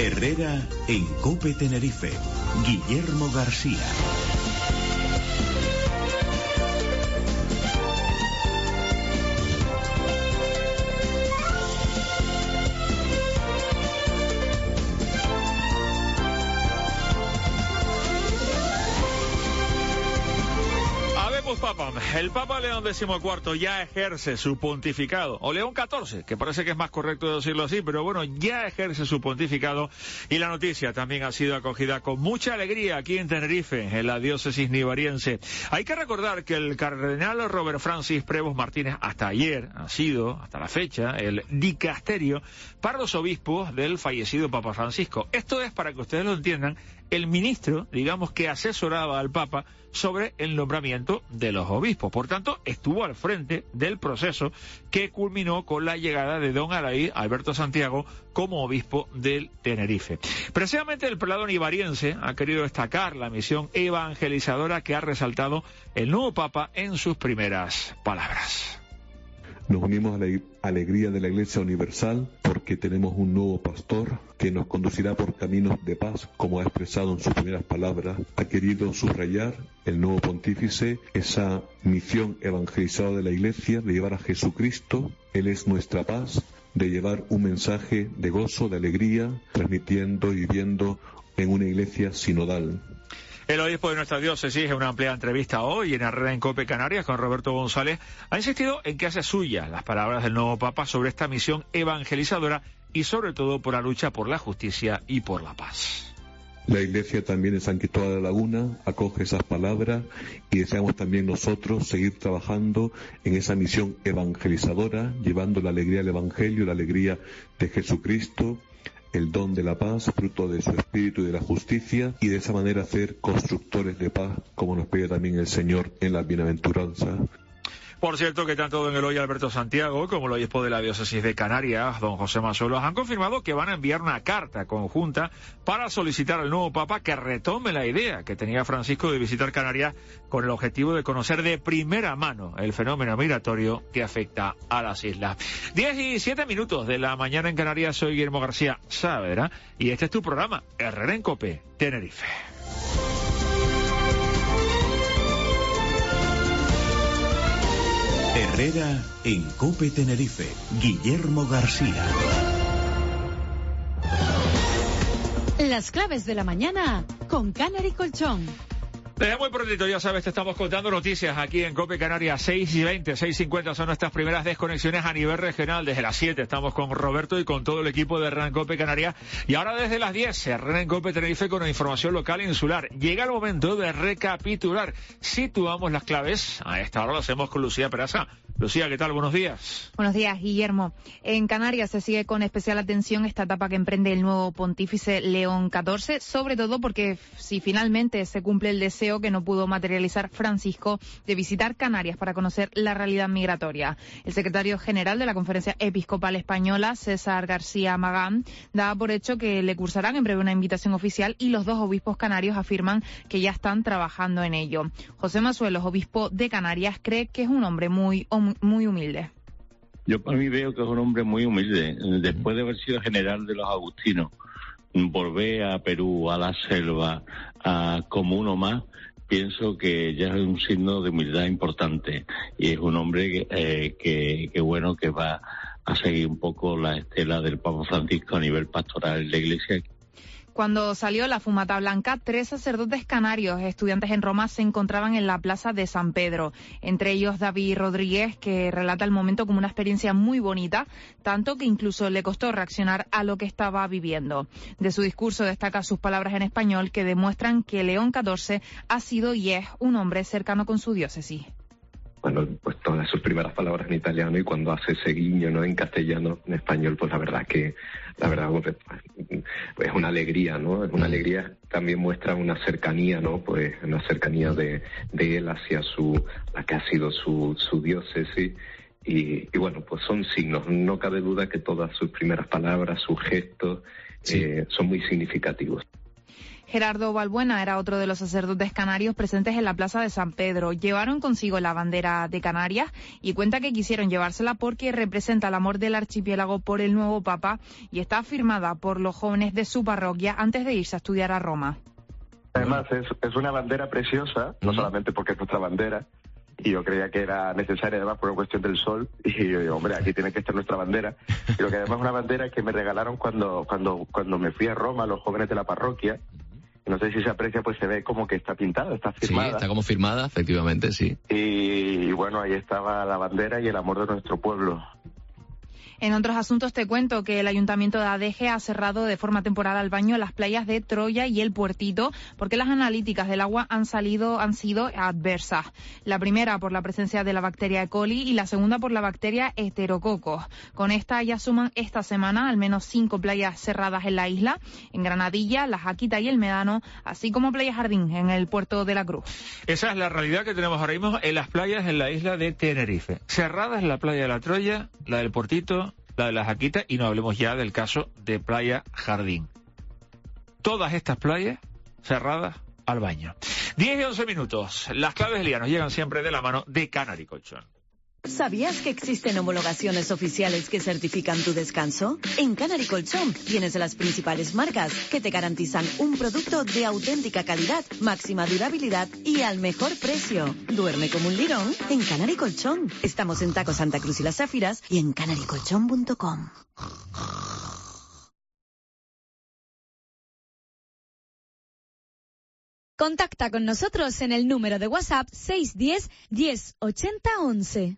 Herrera en COPE Tenerife. Guillermo García. El Papa León XIV ya ejerce su pontificado, o León XIV, que parece que es más correcto decirlo así, pero bueno, ya ejerce su pontificado, y la noticia también ha sido acogida con mucha alegría aquí en Tenerife, en la diócesis nivariense. Hay que recordar que el cardenal Robert Francis Prevost Martínez hasta ayer ha sido, hasta la fecha, el dicasterio para los obispos del fallecido Papa Francisco. Esto es, para que ustedes lo entiendan, el ministro, digamos, que asesoraba al Papa sobre el nombramiento de los obispos. Por tanto, estuvo al frente del proceso que culminó con la llegada de don Alaí Alberto Santiago como obispo del Tenerife. Precisamente el prelado nivariense ha querido destacar la misión evangelizadora que ha resaltado el nuevo Papa en sus primeras palabras. Nos unimos a la alegría de la Iglesia Universal porque tenemos un nuevo pastor que nos conducirá por caminos de paz, como ha expresado en sus primeras palabras. Ha querido subrayar el nuevo pontífice esa misión evangelizadora de la Iglesia, de llevar a Jesucristo. Él es nuestra paz, de llevar un mensaje de gozo, de alegría, transmitiendo y viviendo en una Iglesia sinodal. El obispo de nuestra diócesis, en una amplia entrevista hoy en Herrera en COPE Canarias con Roberto González, ha insistido en que hace suyas las palabras del nuevo Papa sobre esta misión evangelizadora y sobre todo por la lucha por la justicia y por la paz. La Iglesia también en San Cristóbal de la Laguna acoge esas palabras y deseamos también nosotros seguir trabajando en esa misión evangelizadora, llevando la alegría del Evangelio, la alegría de Jesucristo, el don de la paz, fruto de su espíritu y de la justicia, y de esa manera ser constructores de paz, como nos pide también el Señor en las bienaventuranzas. Por cierto que tanto don Eloy Alberto Santiago como el obispo de la diócesis de Canarias, don José Mazuelos, han confirmado que van a enviar una carta conjunta para solicitar al nuevo Papa que retome la idea que tenía Francisco de visitar Canarias con el objetivo de conocer de primera mano el fenómeno migratorio que afecta a las islas. 17 minutos de la mañana en Canarias, soy Guillermo García Saavedra y este es tu programa, Herrera en COPE, Tenerife. Herrera en COPE Tenerife. Guillermo García. Las claves de la mañana con Canary Colchón. Desde muy prontito, ya sabes, te estamos contando noticias aquí en COPE Canarias. 6:20, 6:50 son nuestras primeras desconexiones a nivel regional. Desde las 7 estamos con Roberto y con todo el equipo de Herrera en COPE Canarias. Y ahora desde las 10, Herrera en COPE Tenerife con la información local e insular. Llega el momento de recapitular. Situamos las claves. A esta hora lo hacemos con Lucía Peraza. Lucía, ¿qué tal? Buenos días. Buenos días, Guillermo. En Canarias se sigue con especial atención esta etapa que emprende el nuevo pontífice León XIV, sobre todo porque si finalmente se cumple el deseo que no pudo materializar Francisco de visitar Canarias para conocer la realidad migratoria. El secretario general de la Conferencia Episcopal Española, César García Magán, da por hecho que le cursarán en breve una invitación oficial y los dos obispos canarios afirman que ya están trabajando en ello. José Mazuelos, obispo de Canarias, cree que es un hombre muy humilde. Yo para mí veo que es un hombre muy humilde. Después de haber sido general de los agustinos, volver a Perú, a la selva, como uno más, pienso que ya es un signo de humildad importante. Y es un hombre que bueno, que va a seguir un poco la estela del Papa Francisco a nivel pastoral en la Iglesia. Cuando salió la fumata blanca, 3 sacerdotes canarios, estudiantes en Roma, se encontraban en la plaza de San Pedro. Entre ellos David Rodríguez, que relata el momento como una experiencia muy bonita, tanto que incluso le costó reaccionar a lo que estaba viviendo. De su discurso destaca sus palabras en español que demuestran que León XIV ha sido y es un hombre cercano con su diócesis. Bueno, pues todas sus primeras palabras en italiano y cuando hace ese guiño, ¿no?, en castellano, en español, pues la verdad pues, es una alegría, ¿no? Es una alegría, también muestra una cercanía, ¿no? Pues una cercanía de él hacia la que ha sido su diócesis. Y bueno, pues son signos. No cabe duda que todas sus primeras palabras, sus gestos, son muy significativos. Gerardo Balbuena era otro de los sacerdotes canarios presentes en la plaza de San Pedro. Llevaron consigo la bandera de Canarias y cuenta que quisieron llevársela porque representa el amor del archipiélago por el nuevo Papa y está firmada por los jóvenes de su parroquia antes de irse a estudiar a Roma. Además es una bandera preciosa, no solamente porque es nuestra bandera, y yo creía que era necesaria además por una cuestión del sol, y yo digo, hombre, aquí tiene que estar nuestra bandera, pero que además es una bandera que me regalaron cuando me fui a Roma, los jóvenes de la parroquia. No sé si se aprecia, pues se ve como que está pintada, está firmada. Sí, está como firmada, efectivamente, sí. Y bueno, ahí estaba la bandera y el amor de nuestro pueblo. En otros asuntos te cuento que el Ayuntamiento de Adeje ha cerrado de forma temporal al baño las playas de Troya y El Puertito porque las analíticas del agua han sido adversas. La primera por la presencia de la bacteria E. coli y la segunda por la bacteria Heterococcus. Con esta ya suman esta semana al menos 5 playas cerradas en la isla, en Granadilla, La Jaquita y El Médano, así como Playa Jardín en el puerto de la Cruz. Esa es la realidad que tenemos ahora mismo en las playas en la isla de Tenerife. Cerradas la playa de la Troya, la del Puertito, la de La Jaquita, y no hablemos ya del caso de Playa Jardín. Todas estas playas cerradas al baño. 10 y 11 minutos. Las claves del día nos llegan siempre de la mano de Canary Colchón. ¿Sabías que existen homologaciones oficiales que certifican tu descanso? En Canary Colchón tienes las principales marcas que te garantizan un producto de auténtica calidad, máxima durabilidad y al mejor precio. Duerme como un lirón en Canary Colchón. Estamos en Taco Santa Cruz y Las Záfiras y en canarycolchón.com. Contacta con nosotros en el número de WhatsApp 610 10 80 11.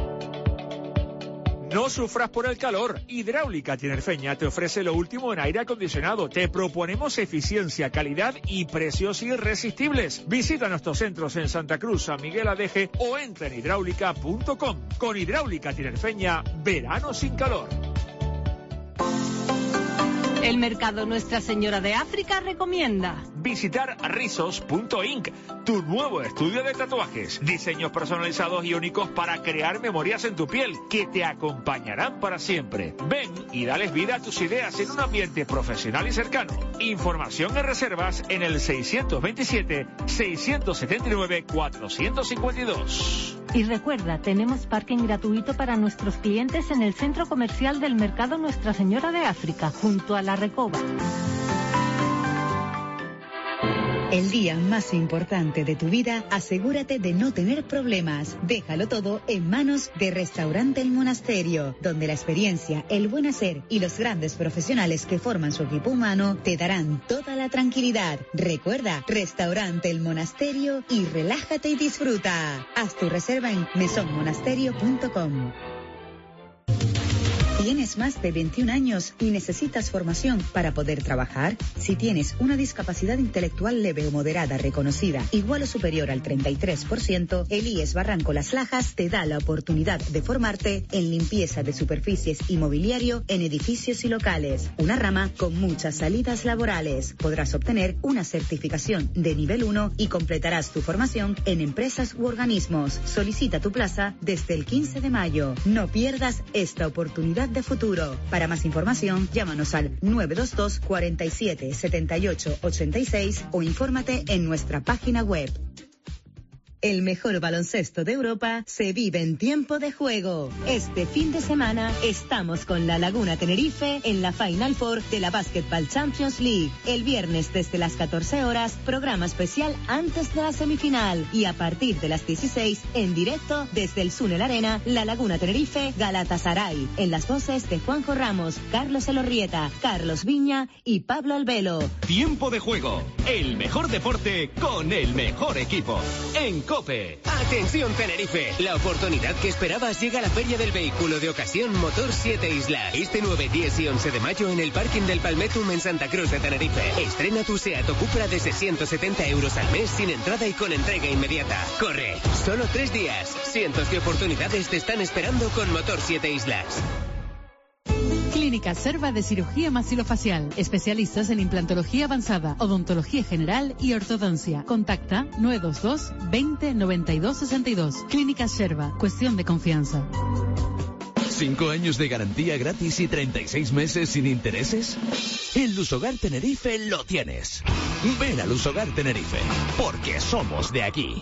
No sufras por el calor. Hidráulica Tinerfeña te ofrece lo último en aire acondicionado. Te proponemos eficiencia, calidad y precios irresistibles. Visita nuestros centros en Santa Cruz, San Miguel Adeje o entra en hidráulica.com. Con Hidráulica Tinerfeña, verano sin calor. El mercado Nuestra Señora de África recomienda visitar rizos.inc, tu nuevo estudio de tatuajes. Diseños personalizados y únicos para crear memorias en tu piel que te acompañarán para siempre. Ven y dales vida a tus ideas en un ambiente profesional y cercano. Información y reservas en el 627-679-452. Y recuerda, tenemos parking gratuito para nuestros clientes en el centro comercial del mercado Nuestra Señora de África, junto a la Recoba. El día más importante de tu vida, asegúrate de no tener problemas. Déjalo todo en manos de Restaurante El Monasterio, donde la experiencia, el buen hacer y los grandes profesionales que forman su equipo humano te darán toda la tranquilidad. Recuerda, Restaurante El Monasterio y relájate y disfruta. Haz tu reserva en mesonmonasterio.com. ¿Tienes más de 21 años y necesitas formación para poder trabajar? Si tienes una discapacidad intelectual leve o moderada reconocida, igual o superior al 33%, el IES Barranco Las Lajas te da la oportunidad de formarte en limpieza de superficies y mobiliario en edificios y locales. Una rama con muchas salidas laborales. Podrás obtener una certificación de nivel 1 y completarás tu formación en empresas u organismos. Solicita tu plaza desde el 15 de mayo. No pierdas esta oportunidad de futuro. Para más información, llámanos al 922 47 78 86 o infórmate en nuestra página web. El mejor baloncesto de Europa se vive en tiempo de juego. Este fin de semana estamos con la Laguna Tenerife en la Final Four de la Basketball Champions League. El viernes desde las 14 horas, programa especial antes de la semifinal. Y a partir de las 16, en directo desde el Sunel Arena, la Laguna Tenerife, Galatasaray. En las voces de Juanjo Ramos, Carlos Elorrieta, Carlos Viña y Pablo Albelo. Tiempo de juego. El mejor deporte con el mejor equipo. En COPE. Atención Tenerife, la oportunidad que esperabas llega a la Feria del Vehículo de Ocasión Motor 7 Islas. Este 9, 10 y 11 de mayo en el parking del Palmetum en Santa Cruz de Tenerife. Estrena tu Seat o Cupra desde 170 euros al mes sin entrada y con entrega inmediata. Corre, solo 3 días. Cientos de oportunidades te están esperando con Motor 7 Islas. Clínica Serva de Cirugía Maxilofacial. Especialistas en implantología avanzada, odontología general y ortodoncia. Contacta 922 20 92 62. Clínica Serva. Cuestión de confianza. ¿5 años de garantía gratis y 36 meses sin intereses? En Lusogar Tenerife lo tienes. Ven a Lusogar Tenerife, porque somos de aquí.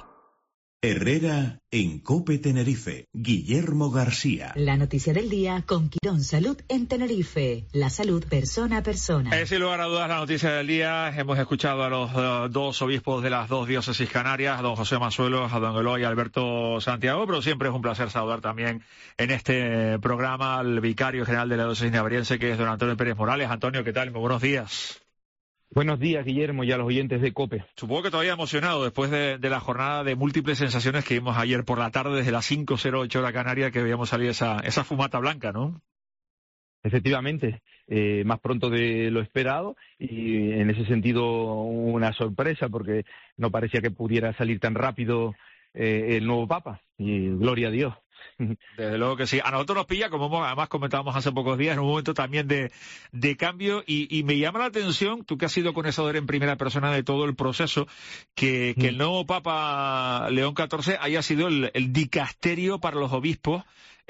Herrera en COPE Tenerife. Guillermo García. La noticia del día con Quirón Salud en Tenerife. La salud persona a persona. Sin lugar a dudas, la noticia del día. Hemos escuchado a los dos obispos de las dos diócesis canarias, a don José Manzuelos, a don Eloy Alberto Santiago, pero siempre es un placer saludar también en este programa al vicario general de la diócesis navariense, que es don Antonio Pérez Morales. Antonio, ¿qué tal? Muy buenos días. Buenos días, Guillermo, y a los oyentes de COPE. Supongo que todavía emocionado después de la jornada de múltiples sensaciones que vimos ayer por la tarde desde las 5:08 hora canaria, que veíamos salir esa fumata blanca, ¿no? Efectivamente, más pronto de lo esperado y en ese sentido una sorpresa porque no parecía que pudiera salir tan rápido el nuevo Papa, y gloria a Dios. Desde luego que sí. A nosotros nos pilla, como además comentábamos hace pocos días, en un momento también de cambio y me llama la atención, tú que has sido conocedor en primera persona de todo el proceso, que el nuevo Papa León XIV haya sido el dicasterio para los obispos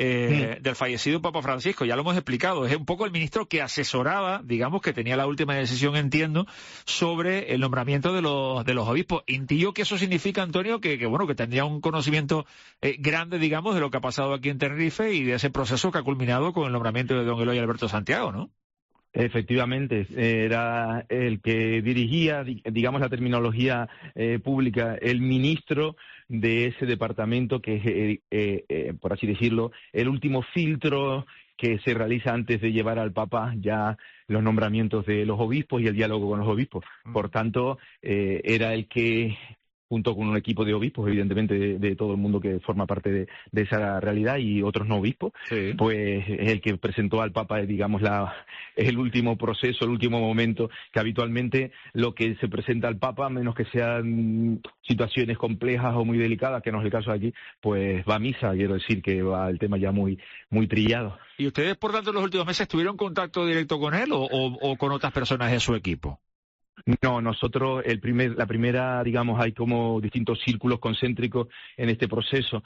del fallecido Papa Francisco. Ya lo hemos explicado, es un poco el ministro que asesoraba, digamos, que tenía la última decisión, entiendo, sobre el nombramiento de los obispos. Intuyo que eso significa, Antonio, que tendría un conocimiento grande, digamos, de lo que ha pasado aquí en Tenerife y de ese proceso que ha culminado con el nombramiento de don Eloy Alberto Santiago, ¿no? Efectivamente, era el que dirigía, digamos, la terminología pública, el ministro de ese departamento que es, por así decirlo, el último filtro que se realiza antes de llevar al Papa ya los nombramientos de los obispos y el diálogo con los obispos. Por tanto, era el que, junto con un equipo de obispos, evidentemente de todo el mundo que forma parte de esa realidad y otros no obispos, sí, pues es el que presentó al Papa, digamos, el último proceso, el último momento, que habitualmente lo que se presenta al Papa, a menos que sean situaciones complejas o muy delicadas, que no es el caso aquí, pues va a misa, quiero decir que va el tema ya muy, muy trillado. ¿Y ustedes, por tanto, en los últimos meses tuvieron contacto directo con él o con otras personas de su equipo? No, nosotros, la primera, digamos, hay como distintos círculos concéntricos en este proceso.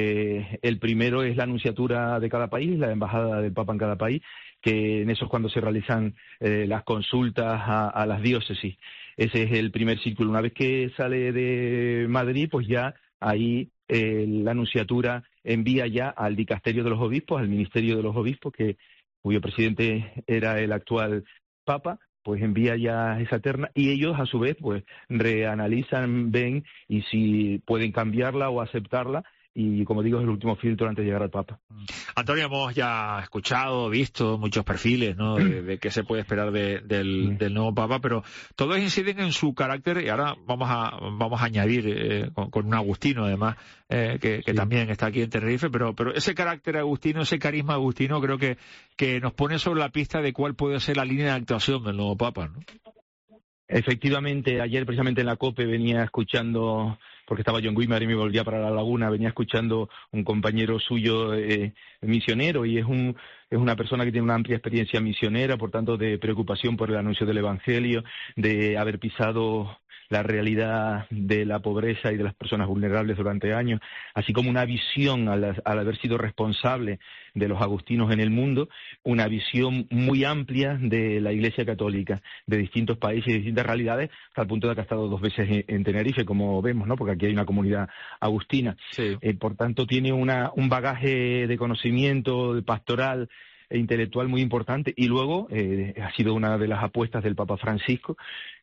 El primero es la anunciatura de cada país, la embajada del Papa en cada país, que en eso es cuando se realizan las consultas a las diócesis. Ese es el primer círculo. Una vez que sale de Madrid, pues ya ahí la anunciatura envía ya al dicasterio de los obispos, al ministerio de los obispos, cuyo presidente era el actual Papa, pues envía ya esa terna y ellos a su vez pues reanalizan, ven y si pueden cambiarla o aceptarla y como digo es el último filtro antes de llegar al Papa. Antonio, hemos ya escuchado, visto muchos perfiles, ¿no? de qué se puede esperar del nuevo Papa, pero todos inciden en su carácter y ahora vamos a añadir con un agustino además que sí, también está aquí en Tenerife, pero ese carácter agustino, ese carisma agustino creo que nos pone sobre la pista de cuál puede ser la línea de actuación del nuevo Papa, ¿no? Efectivamente, ayer precisamente en la COPE venía escuchando, porque estaba yo en Guimar y me volvía para La Laguna, venía escuchando un compañero suyo misionero y es una persona que tiene una amplia experiencia misionera, por tanto de preocupación por el anuncio del Evangelio, de haber pisado la realidad de la pobreza y de las personas vulnerables durante años, así como una visión al haber sido responsable de los agustinos en el mundo, una visión muy amplia de la Iglesia Católica, de distintos países y de distintas realidades, hasta el punto de que ha estado 2 veces en Tenerife, como vemos, ¿no? Porque aquí hay una comunidad agustina. Sí. Por tanto, tiene un bagaje de conocimiento, de pastoral e intelectual muy importante, y luego ha sido una de las apuestas del Papa Francisco,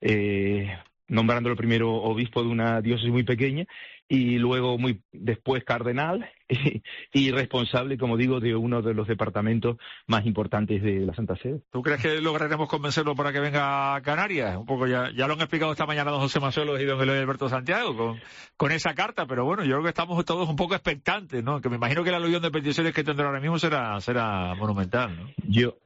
nombrándolo primero obispo de una diócesis muy pequeña y luego después cardenal y responsable, como digo, de uno de los departamentos más importantes de la Santa Sede. ¿Tú crees que lograremos convencerlo para que venga a Canarias? Un poco ya lo han explicado esta mañana don José Manzuelos y don Eloy Alberto Santiago con esa carta, pero bueno, yo creo que estamos todos un poco expectantes, ¿no? Que me imagino que la aluvión de peticiones que tendrá ahora mismo será monumental, ¿no?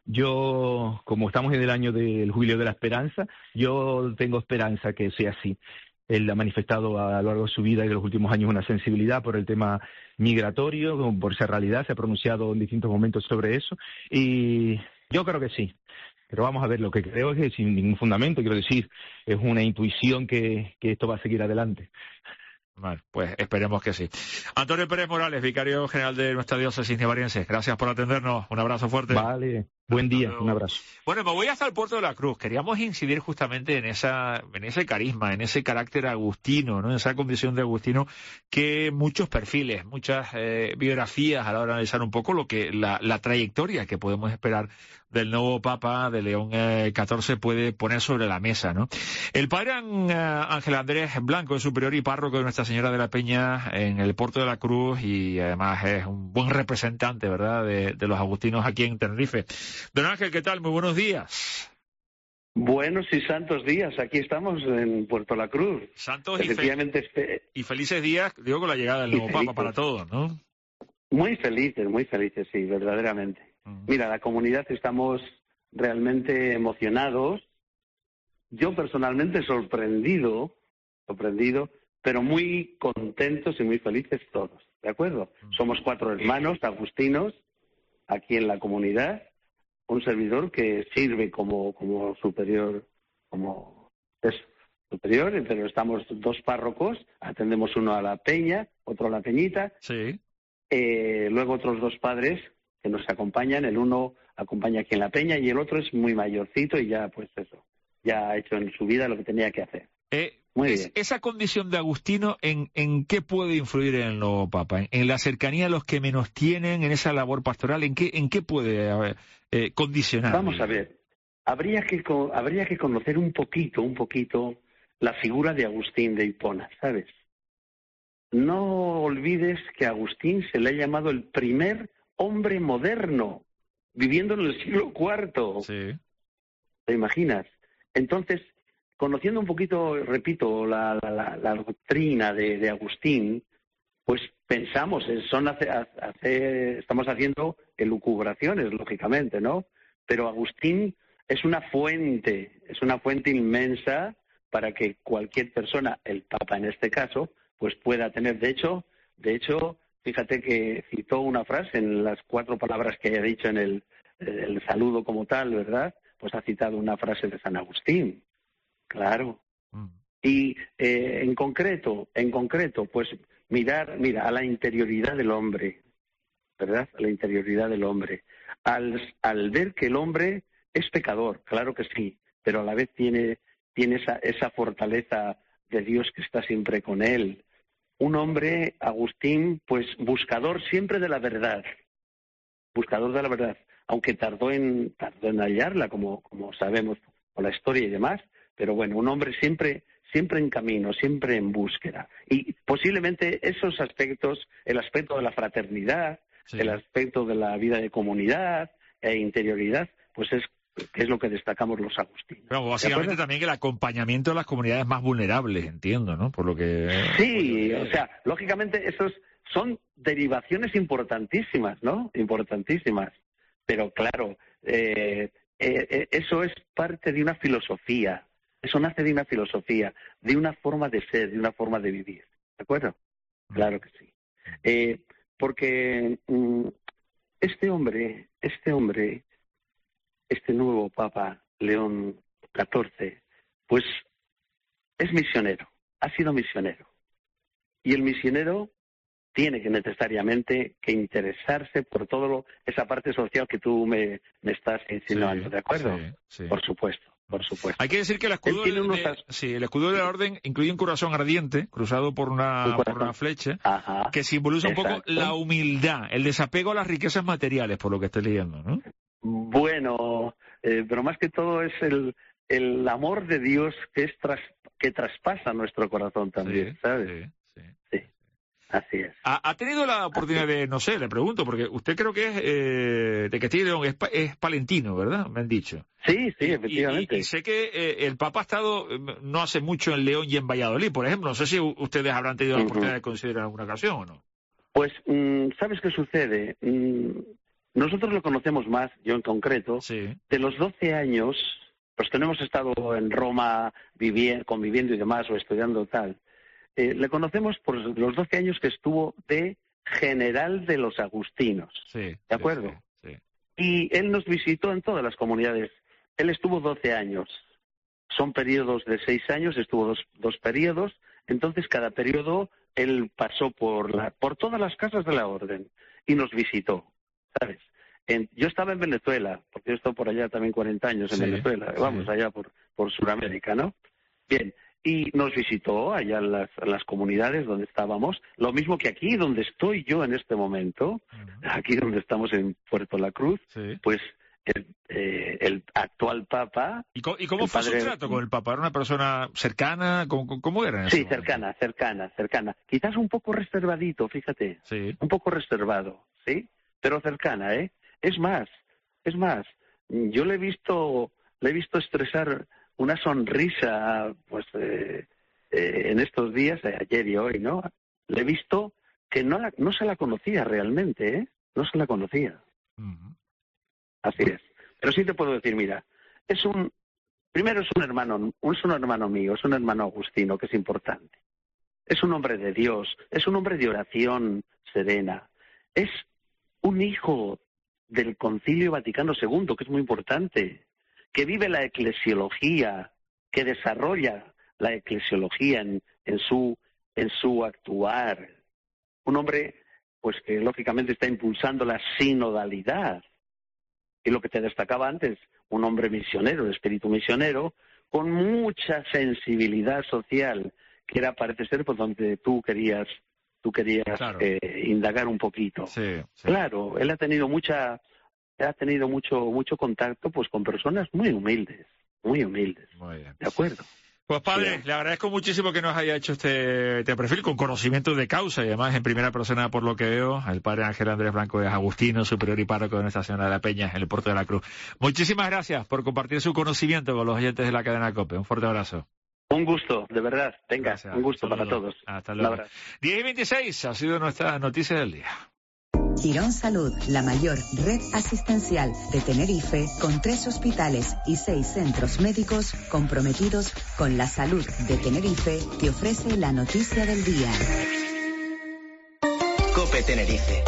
Yo, como estamos en el año del Jubileo de la Esperanza, yo tengo esperanza que sea así. Él ha manifestado a lo largo de su vida y de los últimos años una sensibilidad por el tema migratorio, por esa realidad, se ha pronunciado en distintos momentos sobre eso y yo creo que sí. Pero vamos a ver, lo que creo es que sin ningún fundamento, quiero decir, es una intuición que esto va a seguir adelante. Bueno, pues esperemos que sí. Antonio Pérez Morales, vicario general de nuestra diócesis nevariense, gracias por atendernos. Un abrazo fuerte. Vale, buen día, un abrazo. Bueno, me voy hasta el Puerto de la Cruz. Queríamos incidir justamente en ese carisma, en ese carácter agustino, ¿no? En esa condición de agustino que muchos perfiles, muchas biografías a la hora de analizar un poco la trayectoria que podemos esperar del nuevo Papa de León XIV puede poner sobre la mesa, ¿no? El padre Ángel Andrés Blanco es superior y párroco de Nuestra Señora de la Peña en el Puerto de la Cruz y además es un buen representante, ¿verdad?, de los agustinos aquí en Tenerife. Don Ángel, ¿qué tal? Muy buenos días. Buenos y santos días. Aquí estamos en Puerto La Cruz. Santos y felices días, digo, con la llegada del nuevo Papa para todos, ¿no? Muy felices, sí, verdaderamente. Mira, la comunidad estamos realmente emocionados. Yo personalmente sorprendido, pero muy contentos y muy felices todos, ¿de acuerdo? Somos 4 hermanos agustinos aquí en la comunidad, un servidor que sirve como superior, superior, pero estamos 2 párrocos, atendemos uno a la Peña, otro a la Peñita, sí. Luego otros 2 padres que nos acompañan, el uno acompaña aquí en la Peña y el otro es muy mayorcito y ya, pues eso, ya ha hecho en su vida lo que tenía que hacer. Muy bien. Esa condición de agustino, ¿en qué puede influir en el nuevo Papa? ¿En la cercanía a los que menos tienen, en esa labor pastoral? ¿En qué puede condicionar? Vamos a ver, habría que conocer un poquito la figura de Agustín de Hipona, ¿sabes? No olvides que a Agustín se le ha llamado el primer hombre moderno, viviendo en el siglo IV. Sí. ¿Te imaginas? Entonces, conociendo un poquito, repito, la doctrina de Agustín, pues pensamos, estamos haciendo elucubraciones, lógicamente, ¿no? Pero Agustín es una fuente inmensa para que cualquier persona, el Papa en este caso, pues pueda tener. De hecho, fíjate que citó una frase en las 4 palabras que haya dicho en el saludo como tal, ¿verdad? Pues ha citado una frase de San Agustín. Claro. Y en concreto, pues mira, a la interioridad del hombre, ¿verdad? A la interioridad del hombre. Al ver que el hombre es pecador, claro que sí, pero a la vez tiene esa fortaleza de Dios que está siempre con él. Un hombre, Agustín, pues buscador siempre de la verdad. Buscador de la verdad, aunque tardó en hallarla, como sabemos por la historia y demás. Pero bueno, un hombre siempre en camino, siempre en búsqueda. Y posiblemente esos aspectos, el aspecto de la fraternidad, sí, el aspecto de la vida de comunidad e interioridad, pues es lo que destacamos los agustinos. Pero básicamente también el acompañamiento de las comunidades más vulnerables, entiendo, ¿no? Por lo que... Sí, o sea, lógicamente esos son derivaciones importantísimas, ¿no? Importantísimas. Pero claro, eso es parte de una filosofía. Eso nace de una filosofía, de una forma de ser, de una forma de vivir. ¿De acuerdo? Claro que sí. Porque este nuevo Papa, León XIV, pues es misionero, ha sido misionero. Y el misionero tiene que necesariamente que interesarse por esa parte social que tú me estás insinuando, sí, ¿de acuerdo? Sí, sí. Por supuesto. Hay que decir que el escudo de la orden incluye un corazón ardiente cruzado por una flecha. Ajá, que simboliza un exacto. poco la humildad, el desapego a las riquezas materiales, por lo que estoy leyendo, ¿no? Bueno, pero más que todo es el amor de Dios que traspasa nuestro corazón también, sí, ¿sabes? Sí. Así es. ¿Ha tenido la oportunidad de, no sé, le pregunto, porque usted creo que es de Castilla y León, es palentino, ¿verdad? Me han dicho. Sí, efectivamente. Y sé que el Papa ha estado no hace mucho en León y en Valladolid, por ejemplo. No sé si ustedes habrán tenido la oportunidad de considerar alguna ocasión o no. Pues, ¿sabes qué sucede? Nosotros lo conocemos más, yo en concreto, sí, de los 12 años, los que no hemos estado en Roma conviviendo y demás, o estudiando tal. Le conocemos por los 12 años que estuvo de general de los agustinos, sí, ¿de acuerdo? Sí. Y él nos visitó en todas las comunidades. Él estuvo 12 años. Son periodos de 6 años, estuvo dos periodos Entonces, cada periodo, él pasó por todas las casas de la orden y nos visitó, ¿sabes? Yo estaba en Venezuela, porque yo he estado por allá también 40 años en Venezuela, vamos, allá por Sudamérica, ¿no? Bien, y nos visitó allá en las comunidades donde estábamos, lo mismo que aquí, donde estoy yo en este momento, aquí donde estamos en Puerto La Cruz, pues el actual Papa... ¿Y cómo fue su trato con el Papa? ¿Era una persona cercana? ¿Cómo era? Sí, cercana. Quizás un poco reservadito, fíjate. Sí. Un poco reservado, ¿sí? Pero cercana, ¿eh? Es más, yo le he visto expresar una sonrisa, pues, en estos días, ayer y hoy, ¿no? Le he visto que no se la conocía realmente, ¿eh? No se la conocía. Así es. Pero sí te puedo decir, mira, primero es un hermano mío, es un hermano agustino, que es importante. Es un hombre de Dios, es un hombre de oración serena. Es un hijo del Concilio Vaticano II, que es muy importante, que vive la eclesiología, que desarrolla la eclesiología en su actuar. Un hombre, pues, que lógicamente está impulsando la sinodalidad. Y lo que te destacaba antes, un hombre misionero, de espíritu misionero, con mucha sensibilidad social, que era, parece ser, por donde tú querías claro, indagar un poquito. Sí. Claro, él ha tenido mucho contacto, pues, con personas muy humildes. Muy bien. ¿De acuerdo? Pues padre, le agradezco muchísimo que nos haya hecho este perfil con conocimiento de causa y además en primera persona, por lo que veo. El padre Ángel Andrés Blanco es agustino, superior y párroco de Nuestra Señora de la Peña, en el Puerto de la Cruz. Muchísimas gracias por compartir su conocimiento con los oyentes de la cadena COPE. Un fuerte abrazo. Un gusto, de verdad. Venga, gracias. Un gusto para todos. Hasta luego. 10:26 ha sido nuestra noticia del día. Quirón Salud, la mayor red asistencial de Tenerife, con 3 hospitales y 6 centros médicos comprometidos con la salud de Tenerife, te ofrece la noticia del día. COPE Tenerife.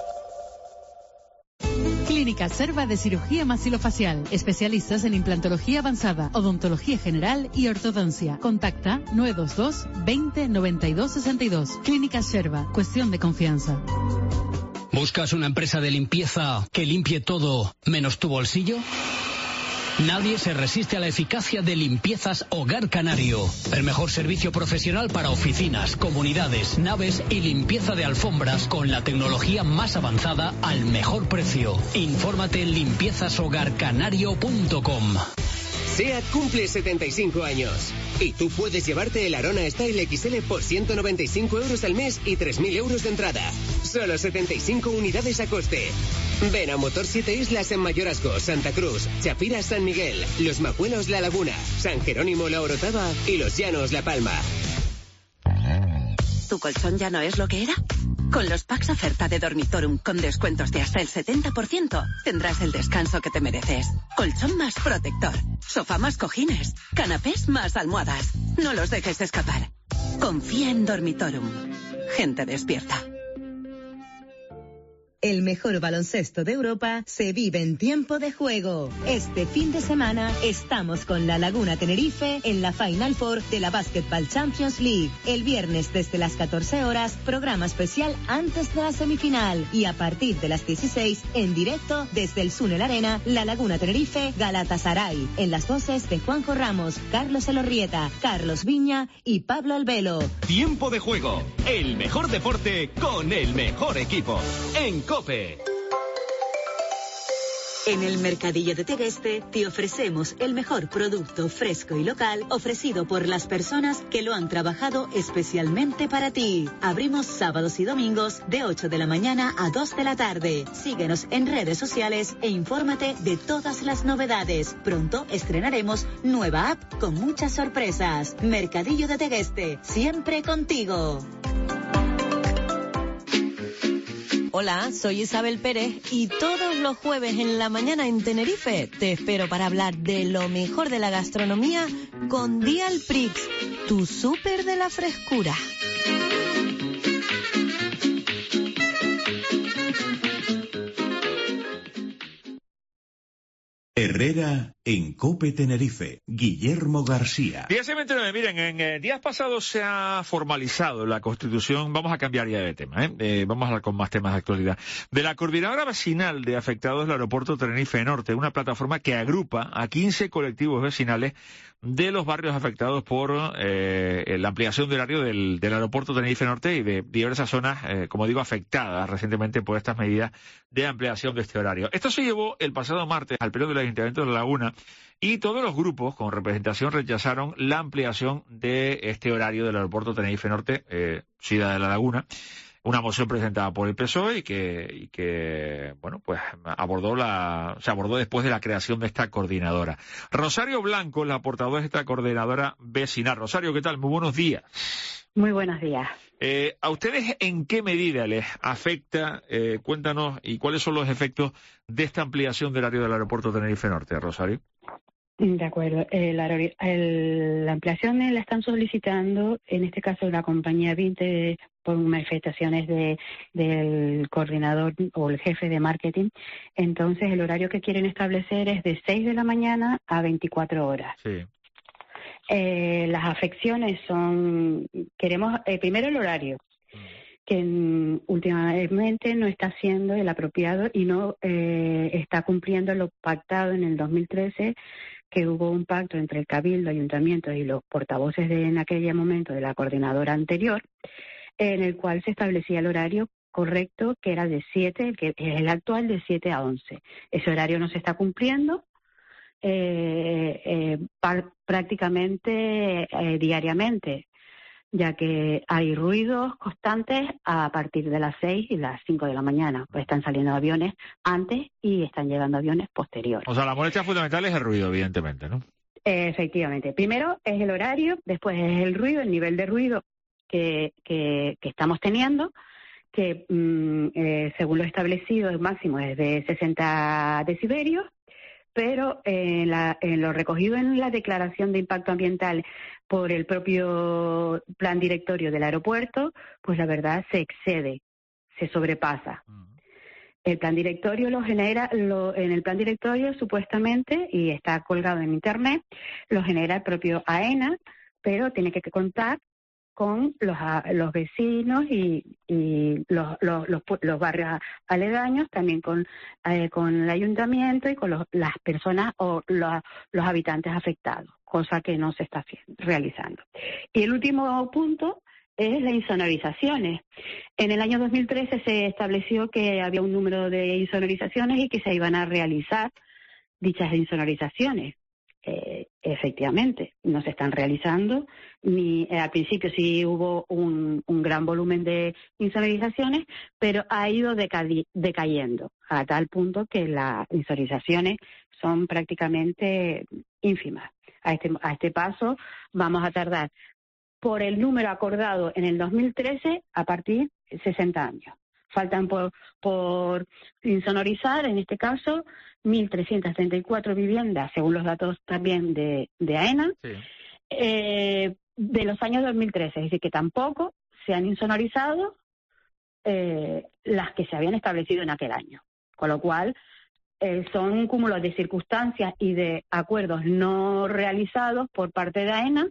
Clínica Serva de Cirugía Maxilofacial. Especialistas en implantología avanzada, odontología general y ortodoncia. Contacta 922 20 92 62. Clínica Serva. Cuestión de confianza. ¿Buscas una empresa de limpieza que limpie todo menos tu bolsillo? Nadie se resiste a la eficacia de Limpiezas Hogar Canario. El mejor servicio profesional para oficinas, comunidades, naves y limpieza de alfombras con la tecnología más avanzada al mejor precio. Infórmate en limpiezashogarcanario.com. SEAT cumple 75 años. Y tú puedes llevarte el Arona Style XL por 195 euros al mes y 3.000 euros de entrada. Solo 75 unidades a coste. Ven a Motor 7 Islas en Mayorazgo, Santa Cruz, Chapira, San Miguel, Los Majuelos, La Laguna, San Jerónimo, La Orotava y Los Llanos, La Palma. ¿Tu colchón ya no es lo que era? Con los packs oferta de Dormitorum con descuentos de hasta el 70%, tendrás el descanso que te mereces. Colchón más protector, sofá más cojines, canapés más almohadas. No los dejes escapar. Confía en Dormitorum. Gente despierta. El mejor baloncesto de Europa se vive en tiempo de juego. Este fin de semana estamos con La Laguna Tenerife en la Final Four de la Basketball Champions League. El viernes desde las 14 horas, programa especial antes de la semifinal. Y a partir de las 16, en directo desde el Sunel Arena, La Laguna Tenerife, Galatasaray. En las voces de Juanjo Ramos, Carlos Elorrieta, Carlos Viña y Pablo Albelo. Tiempo de juego. El mejor deporte con el mejor equipo. En COPE. En el Mercadillo de Tegueste te ofrecemos el mejor producto fresco y local ofrecido por las personas que lo han trabajado especialmente para ti. Abrimos sábados y domingos de 8 de la mañana a 2 de la tarde. Síguenos en redes sociales e infórmate de todas las novedades. Pronto estrenaremos nueva app con muchas sorpresas. Mercadillo de Tegueste, siempre contigo. Hola, soy Isabel Pérez y todos los jueves en la mañana en Tenerife te espero para hablar de lo mejor de la gastronomía con Dial Prix, tu súper de la frescura. Herrera En COPE Tenerife, Guillermo García. 10:29, miren, en días pasados se ha formalizado la constitución, vamos a cambiar ya de tema, vamos a hablar con más temas de actualidad, de la Coordinadora Vecinal de Afectados del Aeropuerto Tenerife Norte, una plataforma que agrupa a 15 colectivos vecinales de los barrios afectados por la ampliación de horario del Aeropuerto Tenerife Norte y de diversas zonas, como digo, afectadas recientemente por estas medidas de ampliación de este horario. Esto se llevó el pasado martes al pleno del Ayuntamiento de La Laguna y todos los grupos con representación rechazaron la ampliación de este horario del Aeropuerto Tenerife Norte, Ciudad de La Laguna. Una moción presentada por el PSOE y que bueno, pues se abordó después de la creación de esta coordinadora. Rosario Blanco, la portavoz de esta coordinadora vecinal. Rosario, ¿qué tal? Muy buenos días. Muy buenos días. ¿A ustedes en qué medida les afecta? Cuéntanos, y cuáles son los efectos de esta ampliación del horario del Aeropuerto Tenerife Norte, Rosario. De acuerdo. La ampliación la están solicitando, en este caso, la compañía 20 por manifestaciones del coordinador o el jefe de marketing. Entonces, el horario que quieren establecer es de 6 de la mañana a 24 horas. Sí. Las afecciones son, queremos primero el horario, que últimamente no está siendo el apropiado y no está cumpliendo lo pactado en el 2013, que hubo un pacto entre el Cabildo, Ayuntamiento y los portavoces en aquel momento de la coordinadora anterior, en el cual se establecía el horario correcto, que era de 7, que es el actual, de 7 a 11. Ese horario no se está cumpliendo prácticamente diariamente, ya que hay ruidos constantes a partir de las 6 y las 5 de la mañana. Pues están saliendo aviones antes y están llegando aviones posteriores. O sea, la molestia fundamental es el ruido, evidentemente, ¿no? Efectivamente. Primero es el horario, después es el ruido, el nivel de ruido que estamos teniendo, que según lo establecido el máximo es de 60 decibelios, pero en lo recogido en la declaración de impacto ambiental por el propio plan directorio del aeropuerto, pues la verdad se excede, se sobrepasa. El plan directorio lo genera, en el plan directorio supuestamente, y está colgado en internet, lo genera el propio AENA, pero tiene que contar con los vecinos y los barrios aledaños, también con el ayuntamiento y con las personas o los habitantes afectados, cosa que no se está realizando. Y el último punto es las insonorizaciones. En el año 2013 se estableció que había un número de insonorizaciones y que se iban a realizar dichas insonorizaciones. Efectivamente, no se están realizando, ni al principio sí hubo un gran volumen de insonorizaciones, pero ha ido decayendo a tal punto que las insonorizaciones son prácticamente ínfimas. A este paso vamos a tardar, por el número acordado en el 2013, a partir de 60 años. Faltan por insonorizar, en este caso, 1.334 viviendas, según los datos también de AENA, sí, de los años 2013. Es decir, que tampoco se han insonorizado las que se habían establecido en aquel año. Con lo cual, son un cúmulo de circunstancias y de acuerdos no realizados por parte de AENA.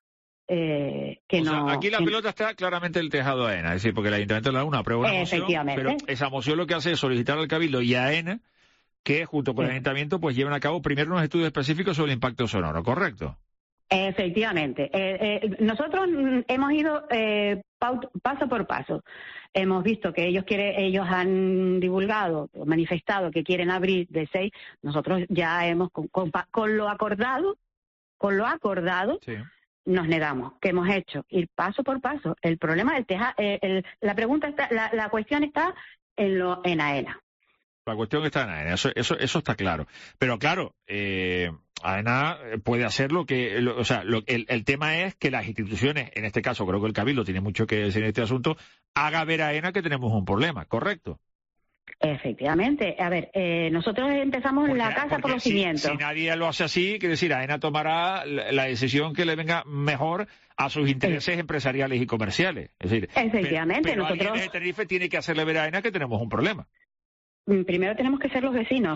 Aquí la pelota está claramente el tejado a AENA, es decir, porque el Ayuntamiento de La Laguna aprueba una moción, pero esa moción lo que hace es solicitar al Cabildo y a AENA que, junto con el Ayuntamiento, pues lleven a cabo primero unos estudios específicos sobre el impacto sonoro, ¿correcto? Efectivamente. Nosotros hemos ido paso por paso. Hemos visto que ellos han divulgado, manifestado que quieren abrir de 6. Nosotros ya hemos, con lo acordado, sí, nos negamos. ¿Qué hemos hecho? Ir paso por paso. El problema del la pregunta está, la cuestión está en AENA. La cuestión está en AENA, eso está claro. Pero claro, AENA puede hacer el tema es que las instituciones, en este caso creo que el Cabildo tiene mucho que decir en este asunto, haga ver a AENA que tenemos un problema, ¿correcto? Efectivamente. A ver, nosotros empezamos la casa por los cimientos. Si nadie lo hace así, quiere decir, AENA tomará la decisión que le venga mejor a sus intereses empresariales y comerciales. Es decir, efectivamente, pero nosotros... alguien de Tenerife tiene que hacerle ver a AENA que tenemos un problema. primero tenemos que ser los vecinos.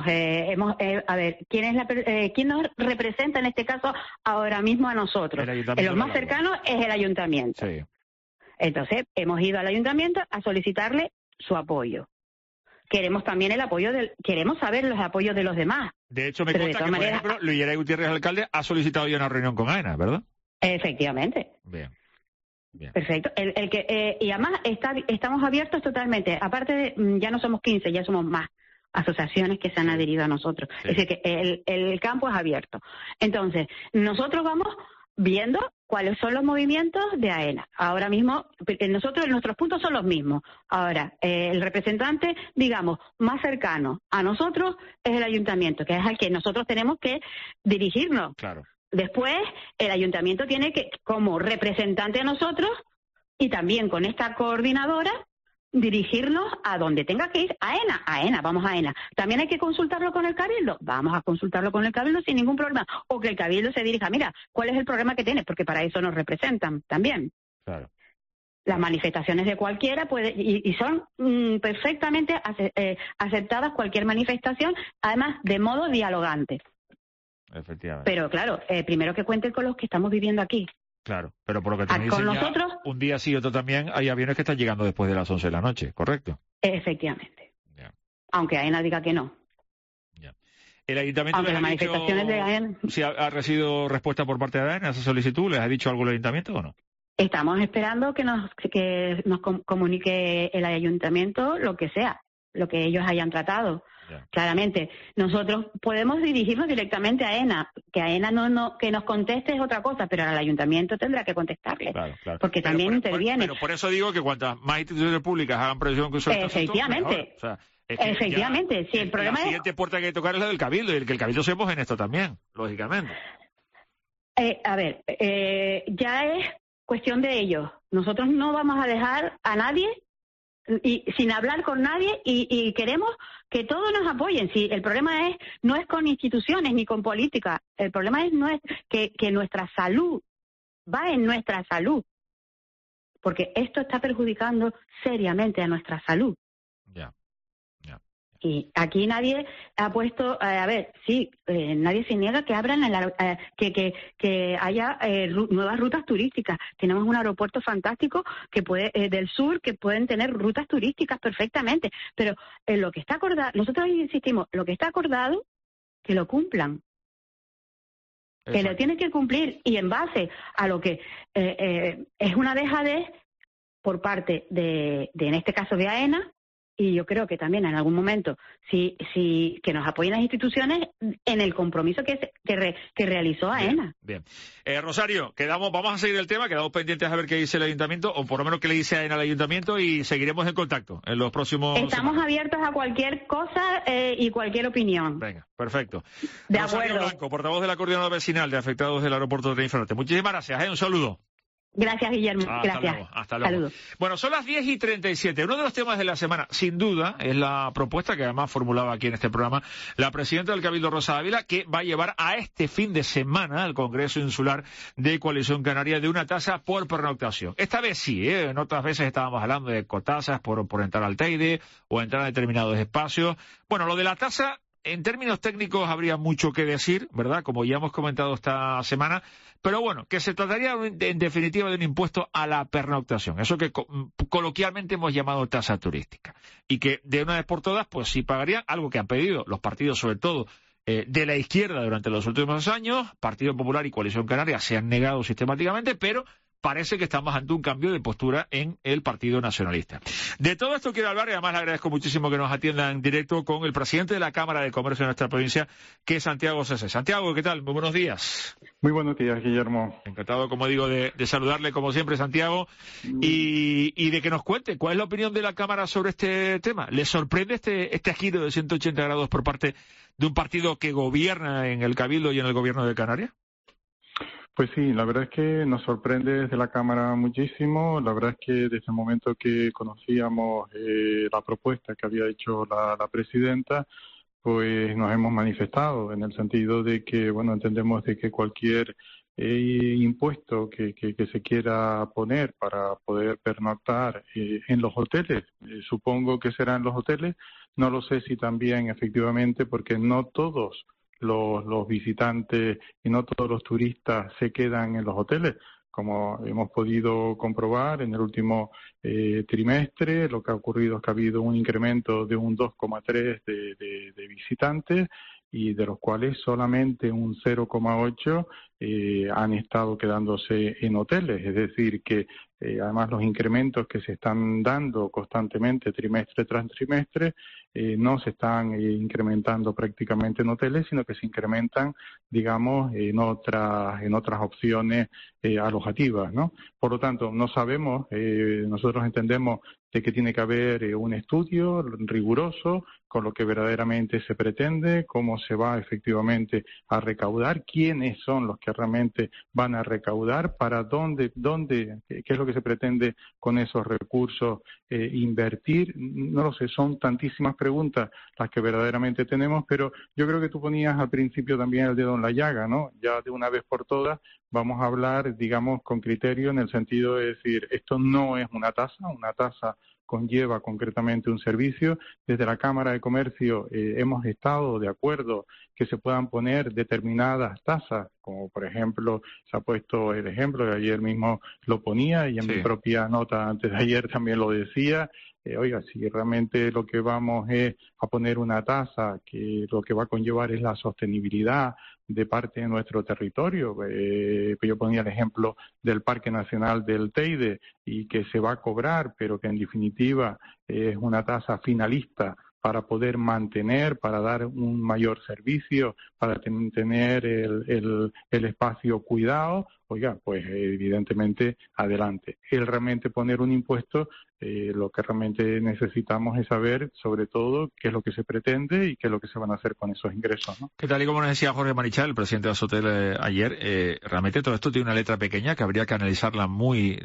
A ver, ¿quién nos representa en este caso ahora mismo a nosotros? Los más cercanos es el ayuntamiento. Sí. Entonces, hemos ido al ayuntamiento a solicitarle su apoyo. Queremos también queremos saber los apoyos de los demás. De hecho, me consta que, por ejemplo, Luis Geray Gutiérrez, alcalde, ha solicitado ya una reunión con AENA, ¿verdad? Efectivamente. Bien. Perfecto. Y además estamos abiertos totalmente. Aparte ya no somos 15, ya somos más asociaciones que se han adherido a nosotros. Sí. Es decir, que el campo es abierto. Entonces, nosotros vamos viendo cuáles son los movimientos de AENA. Ahora mismo, nuestros puntos son los mismos. Ahora, el representante, digamos, más cercano a nosotros es el ayuntamiento, que es al que nosotros tenemos que dirigirnos. Claro. Después, el ayuntamiento tiene que, como representante a nosotros, y también con esta coordinadora, dirigirnos a donde tenga que ir. AENA, vamos a AENA. También hay que consultarlo con el Cabildo. Vamos a consultarlo con el Cabildo sin ningún problema. O que el Cabildo se dirija, mira, ¿cuál es el problema que tienes? Porque para eso nos representan también. Claro. Las manifestaciones de cualquiera y son perfectamente aceptadas cualquier manifestación, además de modo dialogante. Efectivamente. Pero claro, primero que cuenten con los que estamos viviendo aquí. Claro, pero por lo que te dicen, nosotros, un día sí y otro también, hay aviones que están llegando después de las 11 de la noche, ¿correcto? Efectivamente. Yeah. Aunque AENA diga que no. Yeah. ¿El ayuntamiento les ha manifestaciones de AENA, si ha recibido respuesta por parte de AENA a esa solicitud? ¿Les ha dicho algo el ayuntamiento o no? Estamos esperando que nos comunique el ayuntamiento lo que sea, lo que ellos hayan tratado. Yeah. Claramente, nosotros podemos dirigirnos directamente a AENA, que AENA que nos conteste es otra cosa, pero al ayuntamiento tendrá que contestarle, claro. Porque también interviene. Pero por eso digo que cuantas más instituciones públicas hagan presión que sobre efectivamente, o sea, efectivamente, sí, el problema la siguiente puerta que hay que tocar es la del Cabildo, y el que el Cabildo se moje en esto también, lógicamente. Ya es cuestión de ellos. Nosotros no vamos a dejar a nadie y sin hablar con nadie y queremos que todos nos apoyen. Si el problema no es con instituciones ni con política, el problema no es que nuestra salud va en nuestra salud, porque esto está perjudicando seriamente a nuestra salud. Ya. Y aquí nadie ha puesto, nadie se niega que abran, que haya nuevas rutas turísticas. Tenemos un aeropuerto fantástico del sur que pueden tener rutas turísticas perfectamente. Pero lo que está acordado, nosotros insistimos, lo que está acordado, que lo cumplan. Exacto. Que lo tienen que cumplir y en base a lo que es una dejadez por parte en este caso de AENA. Y yo creo que también en algún momento que nos apoyen las instituciones en el compromiso que realizó AENA. Bien. Rosario, vamos a seguir el tema, quedamos pendientes a ver qué dice el ayuntamiento, o por lo menos qué le dice AENA al ayuntamiento, y seguiremos en contacto en los próximos... Estamos abiertos a cualquier cosa y cualquier opinión. Venga, perfecto. De Rosario acuerdo. Blanco, portavoz de la Coordinadora Vecinal de Afectados del Aeropuerto de Tenerife Norte. Muchísimas gracias, un saludo. Gracias, Guillermo. Gracias. Hasta luego. Saludos. Bueno, son las 10:37. Uno de los temas de la semana, sin duda, es la propuesta que además formulaba aquí en este programa la presidenta del Cabildo, Rosa Ávila, que va a llevar a este fin de semana al Congreso Insular de Coalición Canaria de una tasa por pernoctación. Esta vez sí, en otras veces estábamos hablando de cotasas por entrar al Teide o entrar a determinados espacios. Bueno, lo de la tasa, en términos técnicos habría mucho que decir, ¿verdad? Como ya hemos comentado esta semana. Pero bueno, que se trataría en definitiva de un impuesto a la pernoctación, eso que coloquialmente hemos llamado tasa turística, y que de una vez por todas pues sí pagarían algo que han pedido los partidos, sobre todo de la izquierda durante los últimos años. Partido Popular y Coalición Canaria se han negado sistemáticamente, pero parece que estamos ante un cambio de postura en el Partido Nacionalista. De todo esto quiero hablar, y además le agradezco muchísimo que nos atienda en directo con el presidente de la Cámara de Comercio de nuestra provincia, que es Santiago Cese. Santiago, ¿qué tal? Muy buenos días. Muy buenos días, Guillermo. Encantado, como digo, de saludarle como siempre, Santiago, y de que nos cuente cuál es la opinión de la Cámara sobre este tema. ¿Le sorprende este giro de 180 grados por parte de un partido que gobierna en el Cabildo y en el Gobierno de Canarias? Pues sí, la verdad es que nos sorprende desde la Cámara muchísimo. La verdad es que desde el momento que conocíamos la propuesta que había hecho la presidenta, pues nos hemos manifestado en el sentido de que, bueno, entendemos de que cualquier impuesto que se quiera poner para poder pernoctar en los hoteles. Supongo que será en los hoteles, no lo sé si también efectivamente, porque no todos los visitantes y no todos los turistas se quedan en los hoteles. Como hemos podido comprobar en el último trimestre, lo que ha ocurrido es que ha habido un incremento de un 2,3 de visitantes, y de los cuales solamente un 0,8 han estado quedándose en hoteles. Es decir, que además los incrementos que se están dando constantemente trimestre tras trimestre no se están incrementando prácticamente en hoteles, sino que se incrementan, digamos, en otras opciones alojativas, ¿no? Por lo tanto, no sabemos, nosotros entendemos de que tiene que haber un estudio riguroso con lo que verdaderamente se pretende, cómo se va efectivamente a recaudar, quiénes son los que realmente van a recaudar, para dónde, qué es lo que se pretende con esos recursos invertir. No lo sé, son tantísimas preguntas las que verdaderamente tenemos, pero yo creo que tú ponías al principio también el dedo en la llaga, ¿no? Ya de una vez por todas vamos a hablar, digamos, con criterio, en el sentido de decir, esto no es una tasa conlleva concretamente un servicio. Desde la Cámara de Comercio hemos estado de acuerdo que se puedan poner determinadas tasas, como por ejemplo se ha puesto el ejemplo, de ayer mismo lo ponía y en mi propia nota antes de ayer también lo decía. Oiga, si realmente lo que vamos es a poner una tasa que lo que va a conllevar es la sostenibilidad de parte de nuestro territorio, yo ponía el ejemplo del Parque Nacional del Teide, y que se va a cobrar, pero que en definitiva es una tasa finalista para poder mantener, para dar un mayor servicio, para tener el espacio cuidado, oiga, pues evidentemente adelante. El realmente poner un impuesto, lo que realmente necesitamos es saber, sobre todo, qué es lo que se pretende y qué es lo que se van a hacer con esos ingresos, ¿no? Que tal y como nos decía Jorge Marichal, el presidente de Azotel ayer, realmente todo esto tiene una letra pequeña que habría que analizarla muy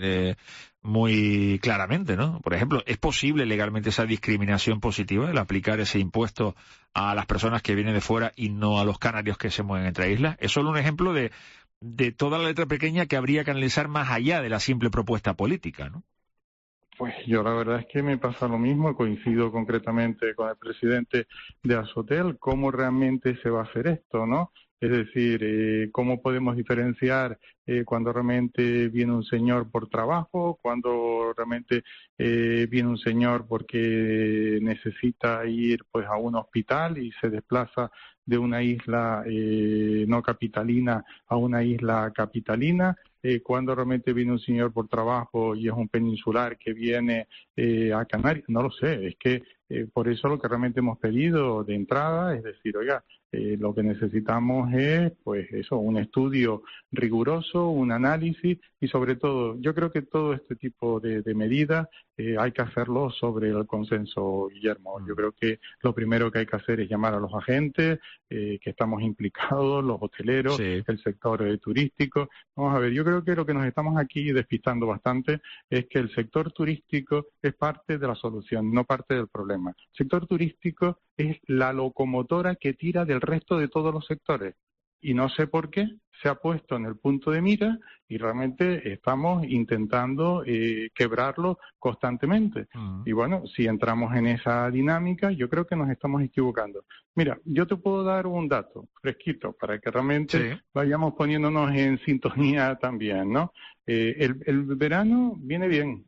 claramente, ¿no? Por ejemplo, ¿es posible legalmente esa discriminación positiva, el aplicar ese impuesto a las personas que vienen de fuera y no a los canarios que se mueven entre islas? Es solo un ejemplo de toda la letra pequeña que habría que analizar más allá de la simple propuesta política, ¿no? Pues yo la verdad es que me pasa lo mismo, coincido concretamente con el presidente de Azotel, cómo realmente se va a hacer esto, ¿no? Es decir, cómo podemos diferenciar cuando realmente viene un señor por trabajo, cuando realmente viene un señor porque necesita ir pues a un hospital y se desplaza de una isla no capitalina a una isla capitalina. Cuando realmente viene un señor por trabajo y es un peninsular que viene a Canarias, no lo sé, es que por eso lo que realmente hemos pedido de entrada es decir, oiga, lo que necesitamos es, pues eso, un estudio riguroso, un análisis y sobre todo, yo creo que todo este tipo de medidas hay que hacerlo sobre el consenso, Guillermo. Yo creo que lo primero que hay que hacer es llamar a los agentes que estamos implicados, los hoteleros, el sector turístico. Vamos a ver, yo creo que lo que nos estamos aquí despistando bastante es que el sector turístico es parte de la solución, no parte del problema. El sector turístico es la locomotora que tira del resto de todos los sectores y no sé por qué se ha puesto en el punto de mira y realmente estamos intentando quebrarlo constantemente. Y bueno, si entramos en esa dinámica, yo creo que nos estamos equivocando. Mira, yo te puedo dar un dato fresquito para que realmente vayamos poniéndonos en sintonía también, ¿no? El verano viene bien,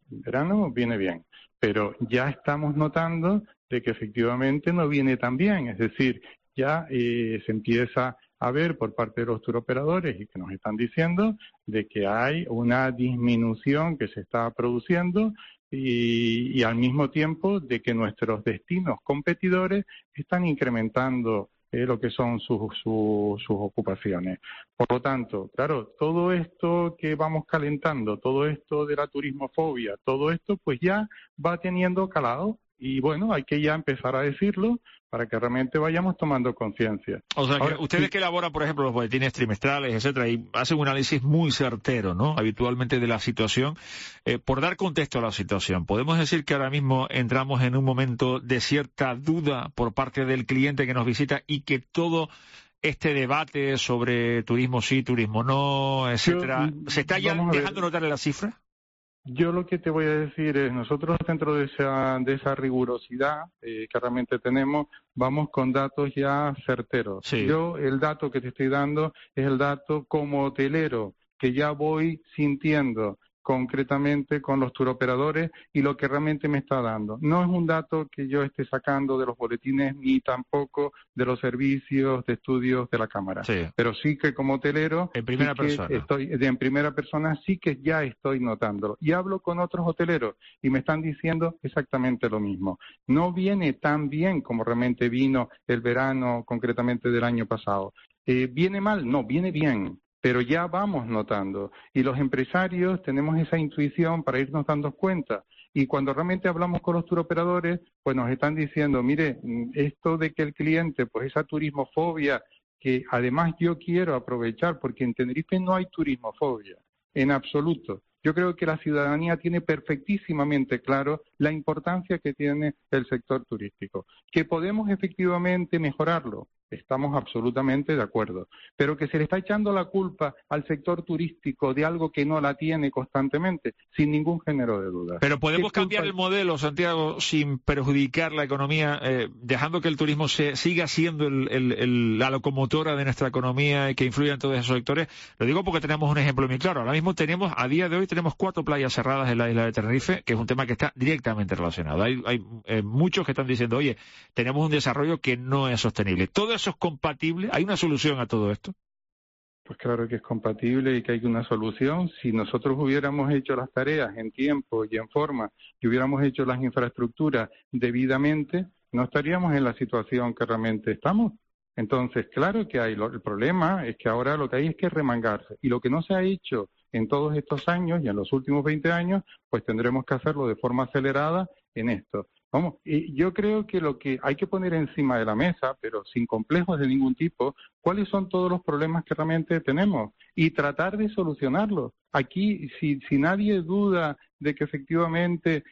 pero ya estamos notando de que efectivamente no viene tan bien, es decir, ya se empieza a ver por parte de los turoperadores y que nos están diciendo de que hay una disminución que se está produciendo y al mismo tiempo de que nuestros destinos competidores están incrementando lo que son sus ocupaciones. Por lo tanto, claro, todo esto que vamos calentando, todo esto de la turismofobia, todo esto pues ya va teniendo calado y bueno, hay que ya empezar a decirlo para que realmente vayamos tomando conciencia. O sea, que ustedes que elaboran, por ejemplo, los boletines trimestrales, etcétera, y hacen un análisis muy certero, ¿no?, habitualmente de la situación. Por dar contexto a la situación, ¿podemos decir que ahora mismo entramos en un momento de cierta duda por parte del cliente que nos visita y que todo este debate sobre turismo sí, turismo no, etcétera? ¿Se está ya dejando notar en la cifra? Yo lo que te voy a decir es, nosotros dentro de esa rigurosidad que realmente tenemos, vamos con datos ya certeros. Sí. Yo el dato que te estoy dando es el dato como hotelero, que ya voy sintiendo concretamente con los turoperadores y lo que realmente me está dando. No es un dato que yo esté sacando de los boletines ni tampoco de los servicios de estudios de la Cámara. Sí. Pero sí que como hotelero, en primera persona sí que ya estoy notándolo. Y hablo con otros hoteleros y me están diciendo exactamente lo mismo. No viene tan bien como realmente vino el verano concretamente del año pasado. ¿Viene mal? No, viene bien. Pero ya vamos notando. Y los empresarios tenemos esa intuición para irnos dando cuenta. Y cuando realmente hablamos con los turoperadores, pues nos están diciendo, mire, esto de que el cliente, pues esa turismofobia, que además yo quiero aprovechar, porque en Tenerife no hay turismofobia, en absoluto. Yo creo que la ciudadanía tiene perfectísimamente claro la importancia que tiene el sector turístico. Que podemos efectivamente mejorarlo, estamos absolutamente de acuerdo. Pero que se le está echando la culpa al sector turístico de algo que no la tiene constantemente, sin ningún género de duda. Pero podemos cambiar el modelo, Santiago, sin perjudicar la economía, dejando que el turismo siga siendo la locomotora de nuestra economía y que influya en todos esos sectores. Lo digo porque tenemos un ejemplo muy claro. Ahora mismo a día de hoy tenemos 4 playas cerradas en la isla de Tenerife, que es un tema que está directamente relacionado. Hay muchos que están diciendo, oye, tenemos un desarrollo que no es sostenible. ¿Todo eso es compatible? ¿Hay una solución a todo esto? Pues claro que es compatible y que hay una solución. Si nosotros hubiéramos hecho las tareas en tiempo y en forma y hubiéramos hecho las infraestructuras debidamente, no estaríamos en la situación que realmente estamos. Entonces, claro que hay. El problema es que ahora lo que hay es que remangarse. Y lo que no se ha hecho en todos estos años y en los últimos 20 años, pues tendremos que hacerlo de forma acelerada en esto. Vamos, y yo creo que lo que hay que poner encima de la mesa, pero sin complejos de ningún tipo, cuáles son todos los problemas que realmente tenemos y tratar de solucionarlos. Aquí, si nadie duda de que efectivamente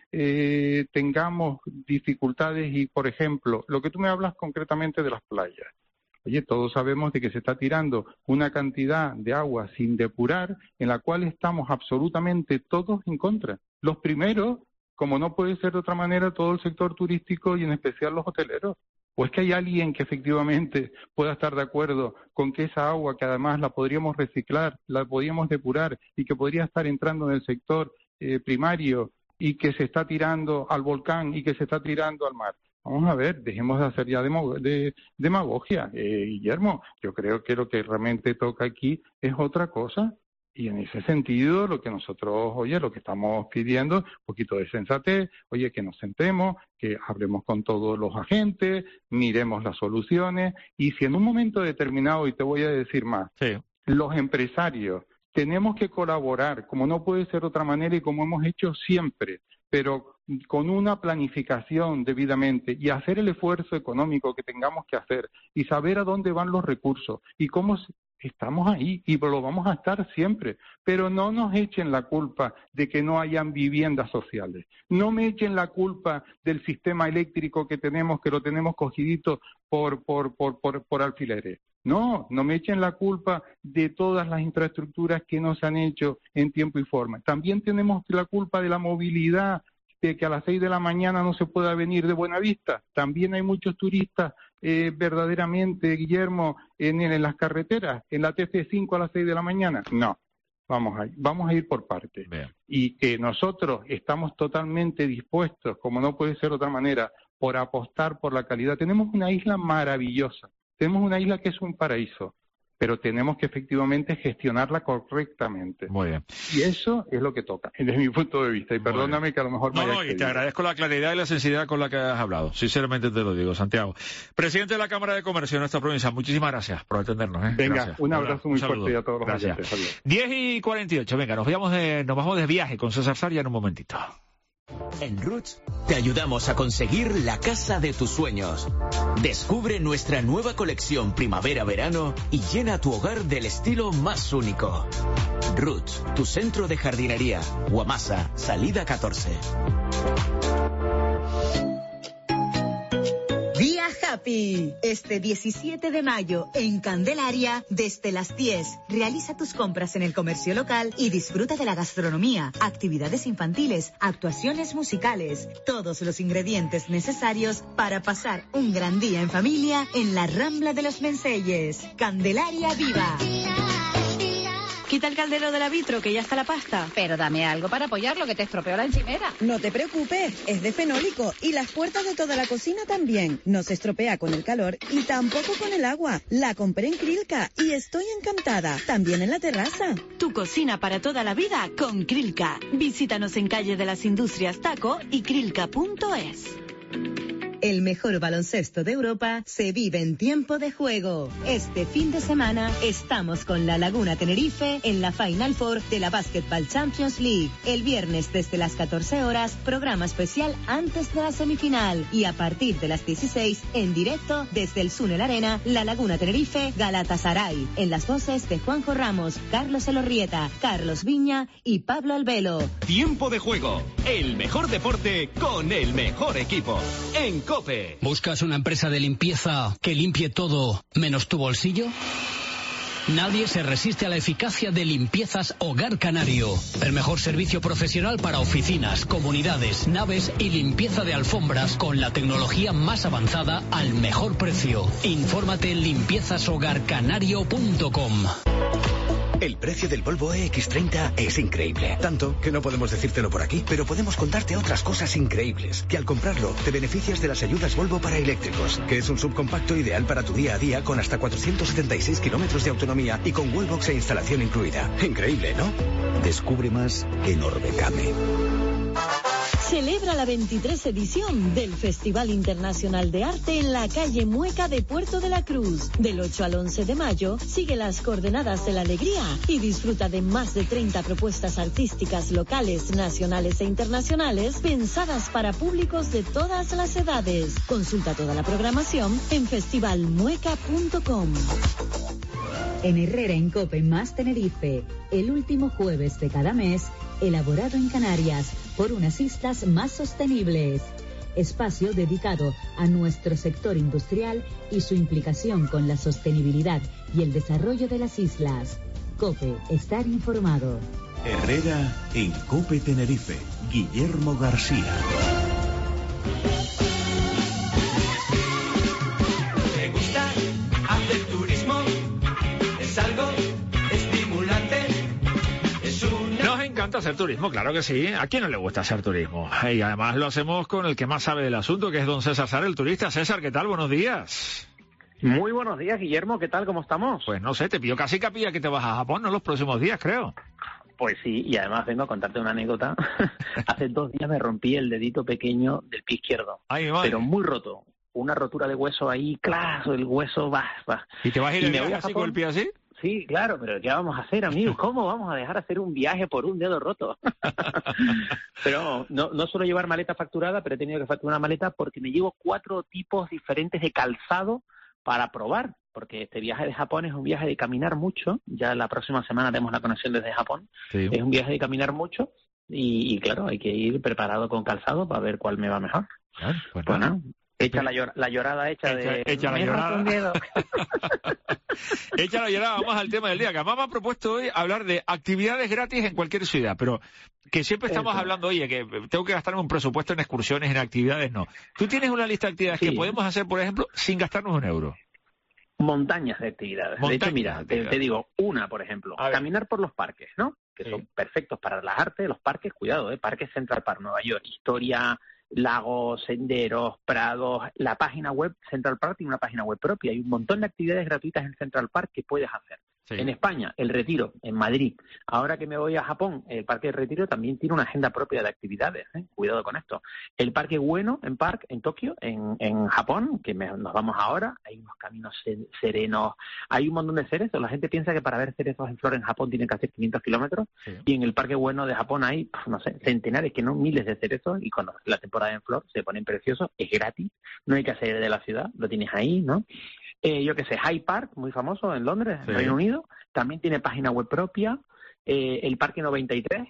tengamos dificultades y, por ejemplo, lo que tú me hablas concretamente de las playas. Oye, todos sabemos de que se está tirando una cantidad de agua sin depurar en la cual estamos absolutamente todos en contra. Los primeros, como no puede ser de otra manera, todo el sector turístico y en especial los hoteleros. ¿O es que hay alguien que efectivamente pueda estar de acuerdo con que esa agua, que además la podríamos reciclar, la podríamos depurar y que podría estar entrando en el sector primario y que se está tirando al volcán y que se está tirando al mar? Vamos a ver, dejemos de hacer ya demagogia. Guillermo, yo creo que lo que realmente toca aquí es otra cosa. Y en ese sentido, lo que nosotros, lo que estamos pidiendo, un poquito de sensatez, que nos sentemos, que hablemos con todos los agentes, miremos las soluciones, y si en un momento determinado, y te voy a decir más, los empresarios tenemos que colaborar, como no puede ser de otra manera y como hemos hecho siempre, pero con una planificación debidamente y hacer el esfuerzo económico que tengamos que hacer y saber a dónde van los recursos y cómo estamos ahí y lo vamos a estar siempre, pero no nos echen la culpa de que no hayan viviendas sociales, no me echen la culpa del sistema eléctrico que tenemos, que lo tenemos cogidito por alfileres. No me echen la culpa de todas las infraestructuras que no se han hecho en tiempo y forma. También tenemos la culpa de la movilidad, de que a las 6 de la mañana no se pueda venir de Buenavista. También hay muchos turistas verdaderamente, Guillermo, en las carreteras, en la TC5 a las 6 de la mañana. No, vamos a ir por partes. Y que nosotros estamos totalmente dispuestos, como no puede ser de otra manera, por apostar por la calidad. Tenemos una isla maravillosa. Tenemos una isla que es un paraíso, pero tenemos que efectivamente gestionarla correctamente. Muy bien. Y eso es lo que toca, desde mi punto de vista. Y perdóname que a lo mejor me haya excedido. Y te agradezco la claridad y la sensibilidad con la que has hablado. Sinceramente te lo digo, Santiago. Presidente de la Cámara de Comercio de nuestra provincia, muchísimas gracias por atendernos. Venga, gracias. Un abrazo muy fuerte a todos los oyentes. Adiós. 10:48, venga, nos vamos de viaje con César Sarria en un momentito. En Roots te ayudamos a conseguir la casa de tus sueños. Descubre nuestra nueva colección primavera-verano y llena tu hogar del estilo más único. Roots, tu centro de jardinería. Guamasa, salida 14. Viaja Yapi. Este 17 de mayo en Candelaria, desde las 10, realiza tus compras en el comercio local y disfruta de la gastronomía, actividades infantiles, actuaciones musicales, todos los ingredientes necesarios para pasar un gran día en familia en la Rambla de los Menceyes. Candelaria Viva. Quita el caldero del vitro, que ya está la pasta. Pero dame algo para apoyarlo, que te estropeó la encimera. No te preocupes, es de fenólico y las puertas de toda la cocina también. No se estropea con el calor y tampoco con el agua. La compré en Krilka y estoy encantada. También en la terraza. Tu cocina para toda la vida con Krilka. Visítanos en Calle de las Industrias Taco y krilka.es. El mejor baloncesto de Europa se vive en tiempo de juego. Este fin de semana estamos con la Laguna Tenerife en la Final Four de la Basketball Champions League. El viernes desde las 14 horas, programa especial antes de la semifinal. Y a partir de las 16, en directo desde el Sunel Arena, la Laguna Tenerife, Galatasaray. En las voces de Juanjo Ramos, Carlos Elorrieta, Carlos Viña y Pablo Albelo. Tiempo de juego. El mejor deporte con el mejor equipo. En COPE. ¿Buscas una empresa de limpieza que limpie todo menos tu bolsillo? Nadie se resiste a la eficacia de Limpiezas Hogar Canario. El mejor servicio profesional para oficinas, comunidades, naves y limpieza de alfombras con la tecnología más avanzada al mejor precio. Infórmate en limpiezashogarcanario.com. El precio del Volvo EX30 es increíble. Tanto que no podemos decírtelo por aquí, pero podemos contarte otras cosas increíbles. Que al comprarlo te beneficias de las ayudas Volvo para eléctricos, que es un subcompacto ideal para tu día a día con hasta 476 kilómetros de autonomía y con wallbox e instalación incluida. Increíble, ¿no? Descubre más en Orbecame. Celebra la 23 edición del Festival Internacional de Arte en la calle Mueca de Puerto de la Cruz. Del 8 al 11 de mayo, sigue las coordenadas de la alegría y disfruta de más de 30 propuestas artísticas locales, nacionales e internacionales pensadas para públicos de todas las edades. Consulta toda la programación en festivalmueca.com. En Herrera en Cope más Tenerife, el último jueves de cada mes, elaborado en Canarias por unas islas más sostenibles. Espacio dedicado a nuestro sector industrial y su implicación con la sostenibilidad y el desarrollo de las islas. Cope, estar informado. Herrera en Cope Tenerife. Guillermo García. ¿Te gusta hacer turismo? Es algo estimulante. Nos encanta hacer turismo, claro que sí. ¿A quién no le gusta hacer turismo? Y además lo hacemos con el que más sabe del asunto, que es don César Sar, el turista. César, ¿qué tal? Buenos días. Muy buenos días, Guillermo. ¿Qué tal? ¿Cómo estamos? Pues no sé, te pido casi capilla que te vas a Japón, ¿no? Los próximos días, creo. Pues sí, y además vengo a contarte una anécdota. Hace 2 días me rompí el dedito pequeño del pie izquierdo. Ay, mi madre. Pero muy roto. Una rotura de hueso ahí, claro, el hueso va. ¿Y te vas a ir así con el pie así? Sí, claro, pero ¿qué vamos a hacer, amigos? ¿Cómo vamos a dejar hacer un viaje por un dedo roto? Pero no suelo llevar maleta facturada, pero he tenido que facturar una maleta porque me llevo 4 tipos diferentes de calzado para probar, porque este viaje de Japón es un viaje de caminar mucho. Ya la próxima semana tenemos la conexión desde Japón. Sí. Es un viaje de caminar mucho y claro, hay que ir preparado con calzado para ver cuál me va mejor. Pues bueno. Echa la llorada hecha de... Echa la llorada. Echa la llorada. Vamos al tema del día, que además me ha propuesto hoy hablar de actividades gratis en cualquier ciudad, pero que siempre estamos hablando, oye, que tengo que gastarme un presupuesto en excursiones, en actividades, no. Tú tienes una lista de actividades que podemos hacer, por ejemplo, sin gastarnos un euro. Montañas de actividades. De hecho, mira, te digo, una, por ejemplo, caminar por los parques, ¿no? Que son perfectos para relajarte. Los parques, cuidado, Parques Central Park, Nueva York, historia, lagos, senderos, prados. La página web Central Park tiene una página web propia. Hay un montón de actividades gratuitas en Central Park que puedes hacer. Sí. En España, el Retiro, en Madrid. Ahora que me voy a Japón, el Parque del Retiro también tiene una agenda propia de actividades. Cuidado con esto. El Parque Ueno en Tokio, en Japón, que nos vamos ahora, hay unos caminos serenos, hay un montón de cerezos. La gente piensa que para ver cerezos en flor en Japón tienen que hacer 500 kilómetros, y en el Parque Ueno de Japón hay, no sé, centenares, que no miles de cerezos, y cuando la temporada en flor se ponen preciosos, es gratis, no hay que salir de la ciudad, lo tienes ahí, ¿no? Yo qué sé, Hyde Park, muy famoso en Londres, Reino Unido, también tiene página web propia. el Parque 93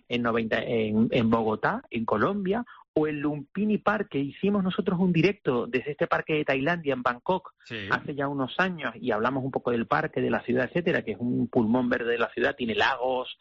en Bogotá, en Colombia, o el Lumpini Park, que hicimos nosotros un directo desde este parque de Tailandia, en Bangkok, hace ya unos años, y hablamos un poco del parque, de la ciudad, etcétera, que es un pulmón verde de la ciudad, tiene lagos,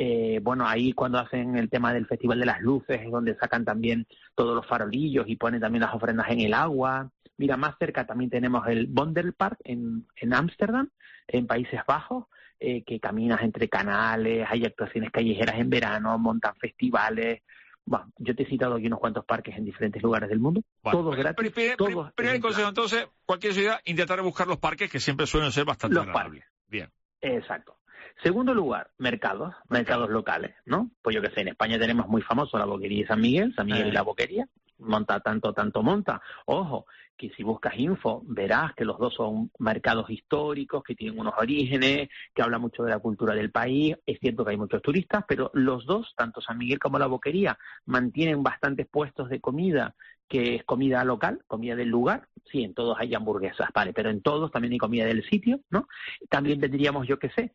ahí cuando hacen el tema del Festival de las Luces es donde sacan también todos los farolillos y ponen también las ofrendas en el agua. Mira, más cerca también tenemos el Vondelpark en Ámsterdam, en Países Bajos, que caminas entre canales, hay actuaciones callejeras en verano, montan festivales. Bueno, yo te he citado aquí unos cuantos parques en diferentes lugares del mundo, todos gratis. Primer consejo, entonces, cualquier ciudad, intentar buscar los parques, que siempre suelen ser bastante agradables. Bien. Exacto. Segundo lugar, mercados locales, ¿no? Pues yo que sé, en España tenemos muy famoso la Boquería de San Miguel y la Boquería, monta tanto monta. Ojo, que si buscas info, verás que los dos son mercados históricos, que tienen unos orígenes, que hablan mucho de la cultura del país. Es cierto que hay muchos turistas, pero los dos, tanto San Miguel como la Boquería, mantienen bastantes puestos de comida, que es comida local, comida del lugar. Sí, en todos hay hamburguesas, vale, pero en todos también hay comida del sitio, ¿no? También tendríamos, yo qué sé,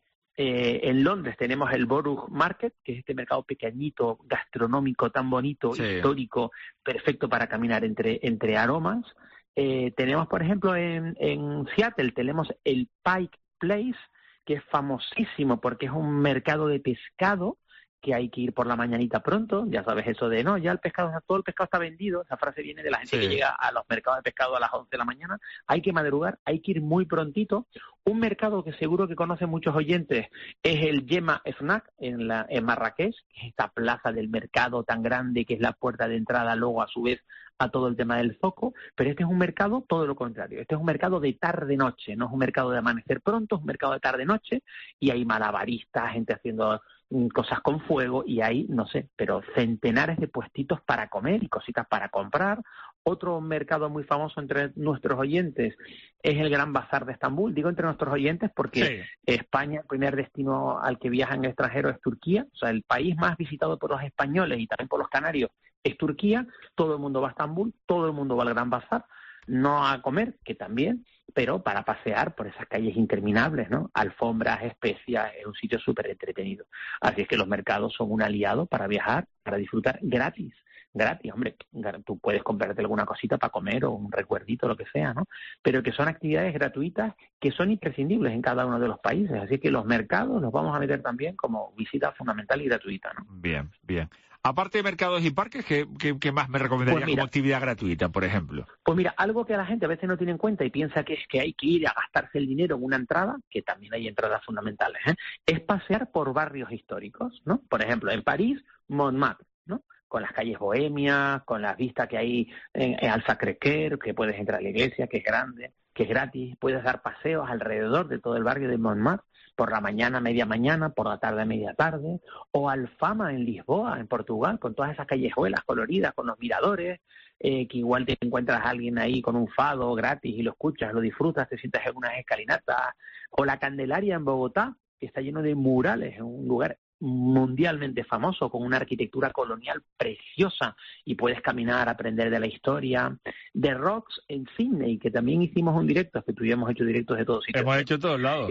en Londres tenemos el Borough Market, que es este mercado pequeñito, gastronómico, tan bonito, histórico, perfecto para caminar entre aromas. Tenemos, por ejemplo, en Seattle, tenemos el Pike Place, que es famosísimo porque es un mercado de pescado, que hay que ir por la mañanita pronto. Ya sabes eso de, no, ya todo el pescado está vendido. Esa frase viene de la gente que llega a los mercados de pescado a las 11 de la mañana. Hay que madrugar, hay que ir muy prontito. Un mercado que seguro que conocen muchos oyentes es el Yema Snack en Marrakech, que es esta plaza del mercado tan grande que es la puerta de entrada luego a su vez a todo el tema del foco, pero este es un mercado todo lo contrario. Este es un mercado de tarde-noche, no es un mercado de amanecer pronto, es un mercado de tarde-noche, y hay malabaristas, gente haciendo cosas con fuego, y hay, no sé, pero centenares de puestitos para comer y cositas para comprar. Otro mercado muy famoso entre nuestros oyentes es el Gran Bazar de Estambul. Digo entre nuestros oyentes porque España, el primer destino al que viajan extranjeros es Turquía. O sea, el país más visitado por los españoles y también por los canarios es Turquía. Todo el mundo va a Estambul, todo el mundo va al Gran Bazar. No a comer, que también, pero para pasear por esas calles interminables, ¿no? Alfombras, especias, es un sitio súper entretenido. Así es que los mercados son un aliado para viajar, para disfrutar gratis, hombre, tú puedes comprarte alguna cosita para comer o un recuerdito, lo que sea, ¿no? Pero que son actividades gratuitas que son imprescindibles en cada uno de los países. Así que los mercados los vamos a meter también como visita fundamental y gratuita, ¿no? Bien. Aparte de mercados y parques, ¿qué más me recomendarías como actividad gratuita, por ejemplo? Pues mira, algo que la gente a veces no tiene en cuenta y piensa que es que hay que ir a gastarse el dinero en una entrada, que también hay entradas fundamentales, es pasear por barrios históricos, ¿no? Por ejemplo, en París, Montmartre, ¿no? Con las calles bohemias, con las vistas que hay al Sacré-Cœur, que puedes entrar a la iglesia, que es grande, que es gratis, puedes dar paseos alrededor de todo el barrio de Montmartre, por la mañana, media mañana, por la tarde, media tarde, o Alfama en Lisboa, en Portugal, con todas esas callejuelas coloridas, con los miradores, que igual te encuentras a alguien ahí con un fado gratis y lo escuchas, lo disfrutas, te sientas en unas escalinatas, o la Candelaria en Bogotá, que está lleno de murales, en un lugar mundialmente famoso, con una arquitectura colonial preciosa, y puedes caminar, aprender de la historia. The Rocks en Sydney, que también hicimos un directo, que tú y yo hemos hecho directos de todos sitios. Hemos hecho todos lados.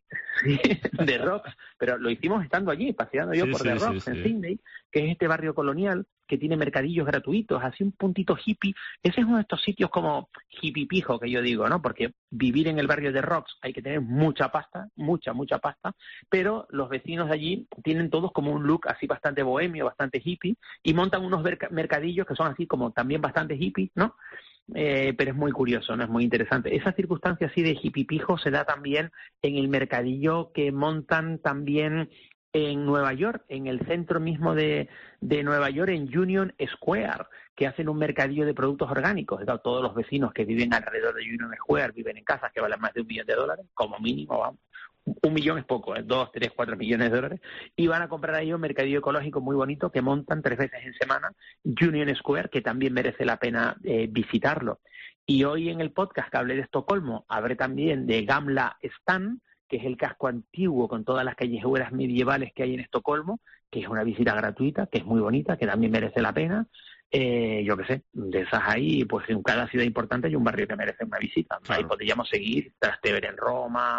The Rocks, pero lo hicimos estando allí, paseando yo por The Rocks en Sydney, que es este barrio colonial que tiene mercadillos gratuitos, así un puntito hippie. Ese es uno de estos sitios como hippie pijo, que yo digo, ¿no? Porque vivir en el barrio de Rocks hay que tener mucha pasta, mucha pasta, pero los vecinos de allí tienen todos como un look así bastante bohemio, bastante hippie, y montan unos mercadillos que son así como también bastante hippie, ¿no? Pero es muy curioso, ¿no? Es muy interesante. Esa circunstancia así de hippie pijo se da también en el mercadillo que montan también en Nueva York, en el centro mismo de Nueva York, en Union Square, que hacen un mercadillo de productos orgánicos. Todos los vecinos que viven alrededor de Union Square viven en casas que valen más de $1 millón, como mínimo, vamos. 1 millón es poco, 2, 3, 4 millones de dólares, y van a comprar ahí un mercadillo ecológico muy bonito que montan 3 veces en semana, Union Square, que también merece la pena visitarlo. Y hoy en el podcast que hablé de Estocolmo, hablé también de Gamla Stan, que es el casco antiguo con todas las callejuelas medievales que hay en Estocolmo, que es una visita gratuita, que es muy bonita, que también merece la pena. Yo qué sé, de esas ahí, pues en cada ciudad importante hay un barrio que merece una visita. Claro. Ahí podríamos seguir, Trastevere en Roma,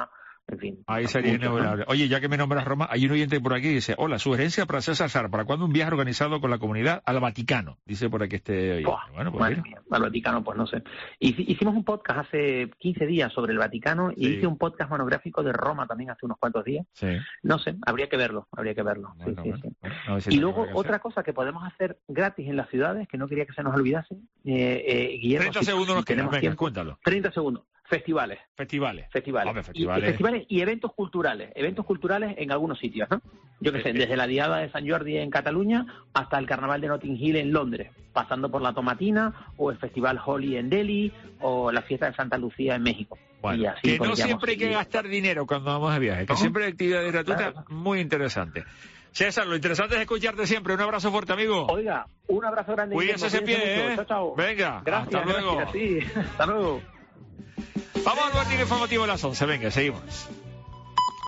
En fin. Ahí sería inevitable. Oye, ya que me nombras Roma, hay un oyente por aquí que dice, hola, sugerencia para César Sar, ¿para cuándo un viaje organizado con la comunidad al Vaticano? Dice por aquí este oyente. Bueno, pues madre mía, al Vaticano, pues no sé. Hicimos un podcast hace 15 días sobre el Vaticano y hice un podcast monográfico de Roma también hace unos cuantos días. Sí. No sé, habría que verlo. Bueno, sí. Y luego otra cosa que podemos hacer gratis en las ciudades, que no quería que se nos olvidase, Guillermo. 30 segundos nos quedan, venga, tiempo, cuéntalo. 30 segundos. Festivales. Festivales Y eventos culturales en algunos sitios, ¿no? Yo qué sé, desde la Diada de San Jordi en Cataluña hasta el Carnaval de Notting Hill en Londres, pasando por la Tomatina o el Festival Holi en Delhi o la fiesta de Santa Lucía en México. Bueno, y así que no siempre hay que gastar dinero cuando vamos de viaje, que siempre hay actividades gratuitas muy interesantes. César, lo interesante es escucharte siempre. Un abrazo fuerte, amigo. Oiga, un abrazo grande. Cuídese ese pie, Chao, chao. Venga, gracias, hasta luego. Gracias, sí. Hasta luego. Vamos al boletín informativo de las 11. Venga, seguimos.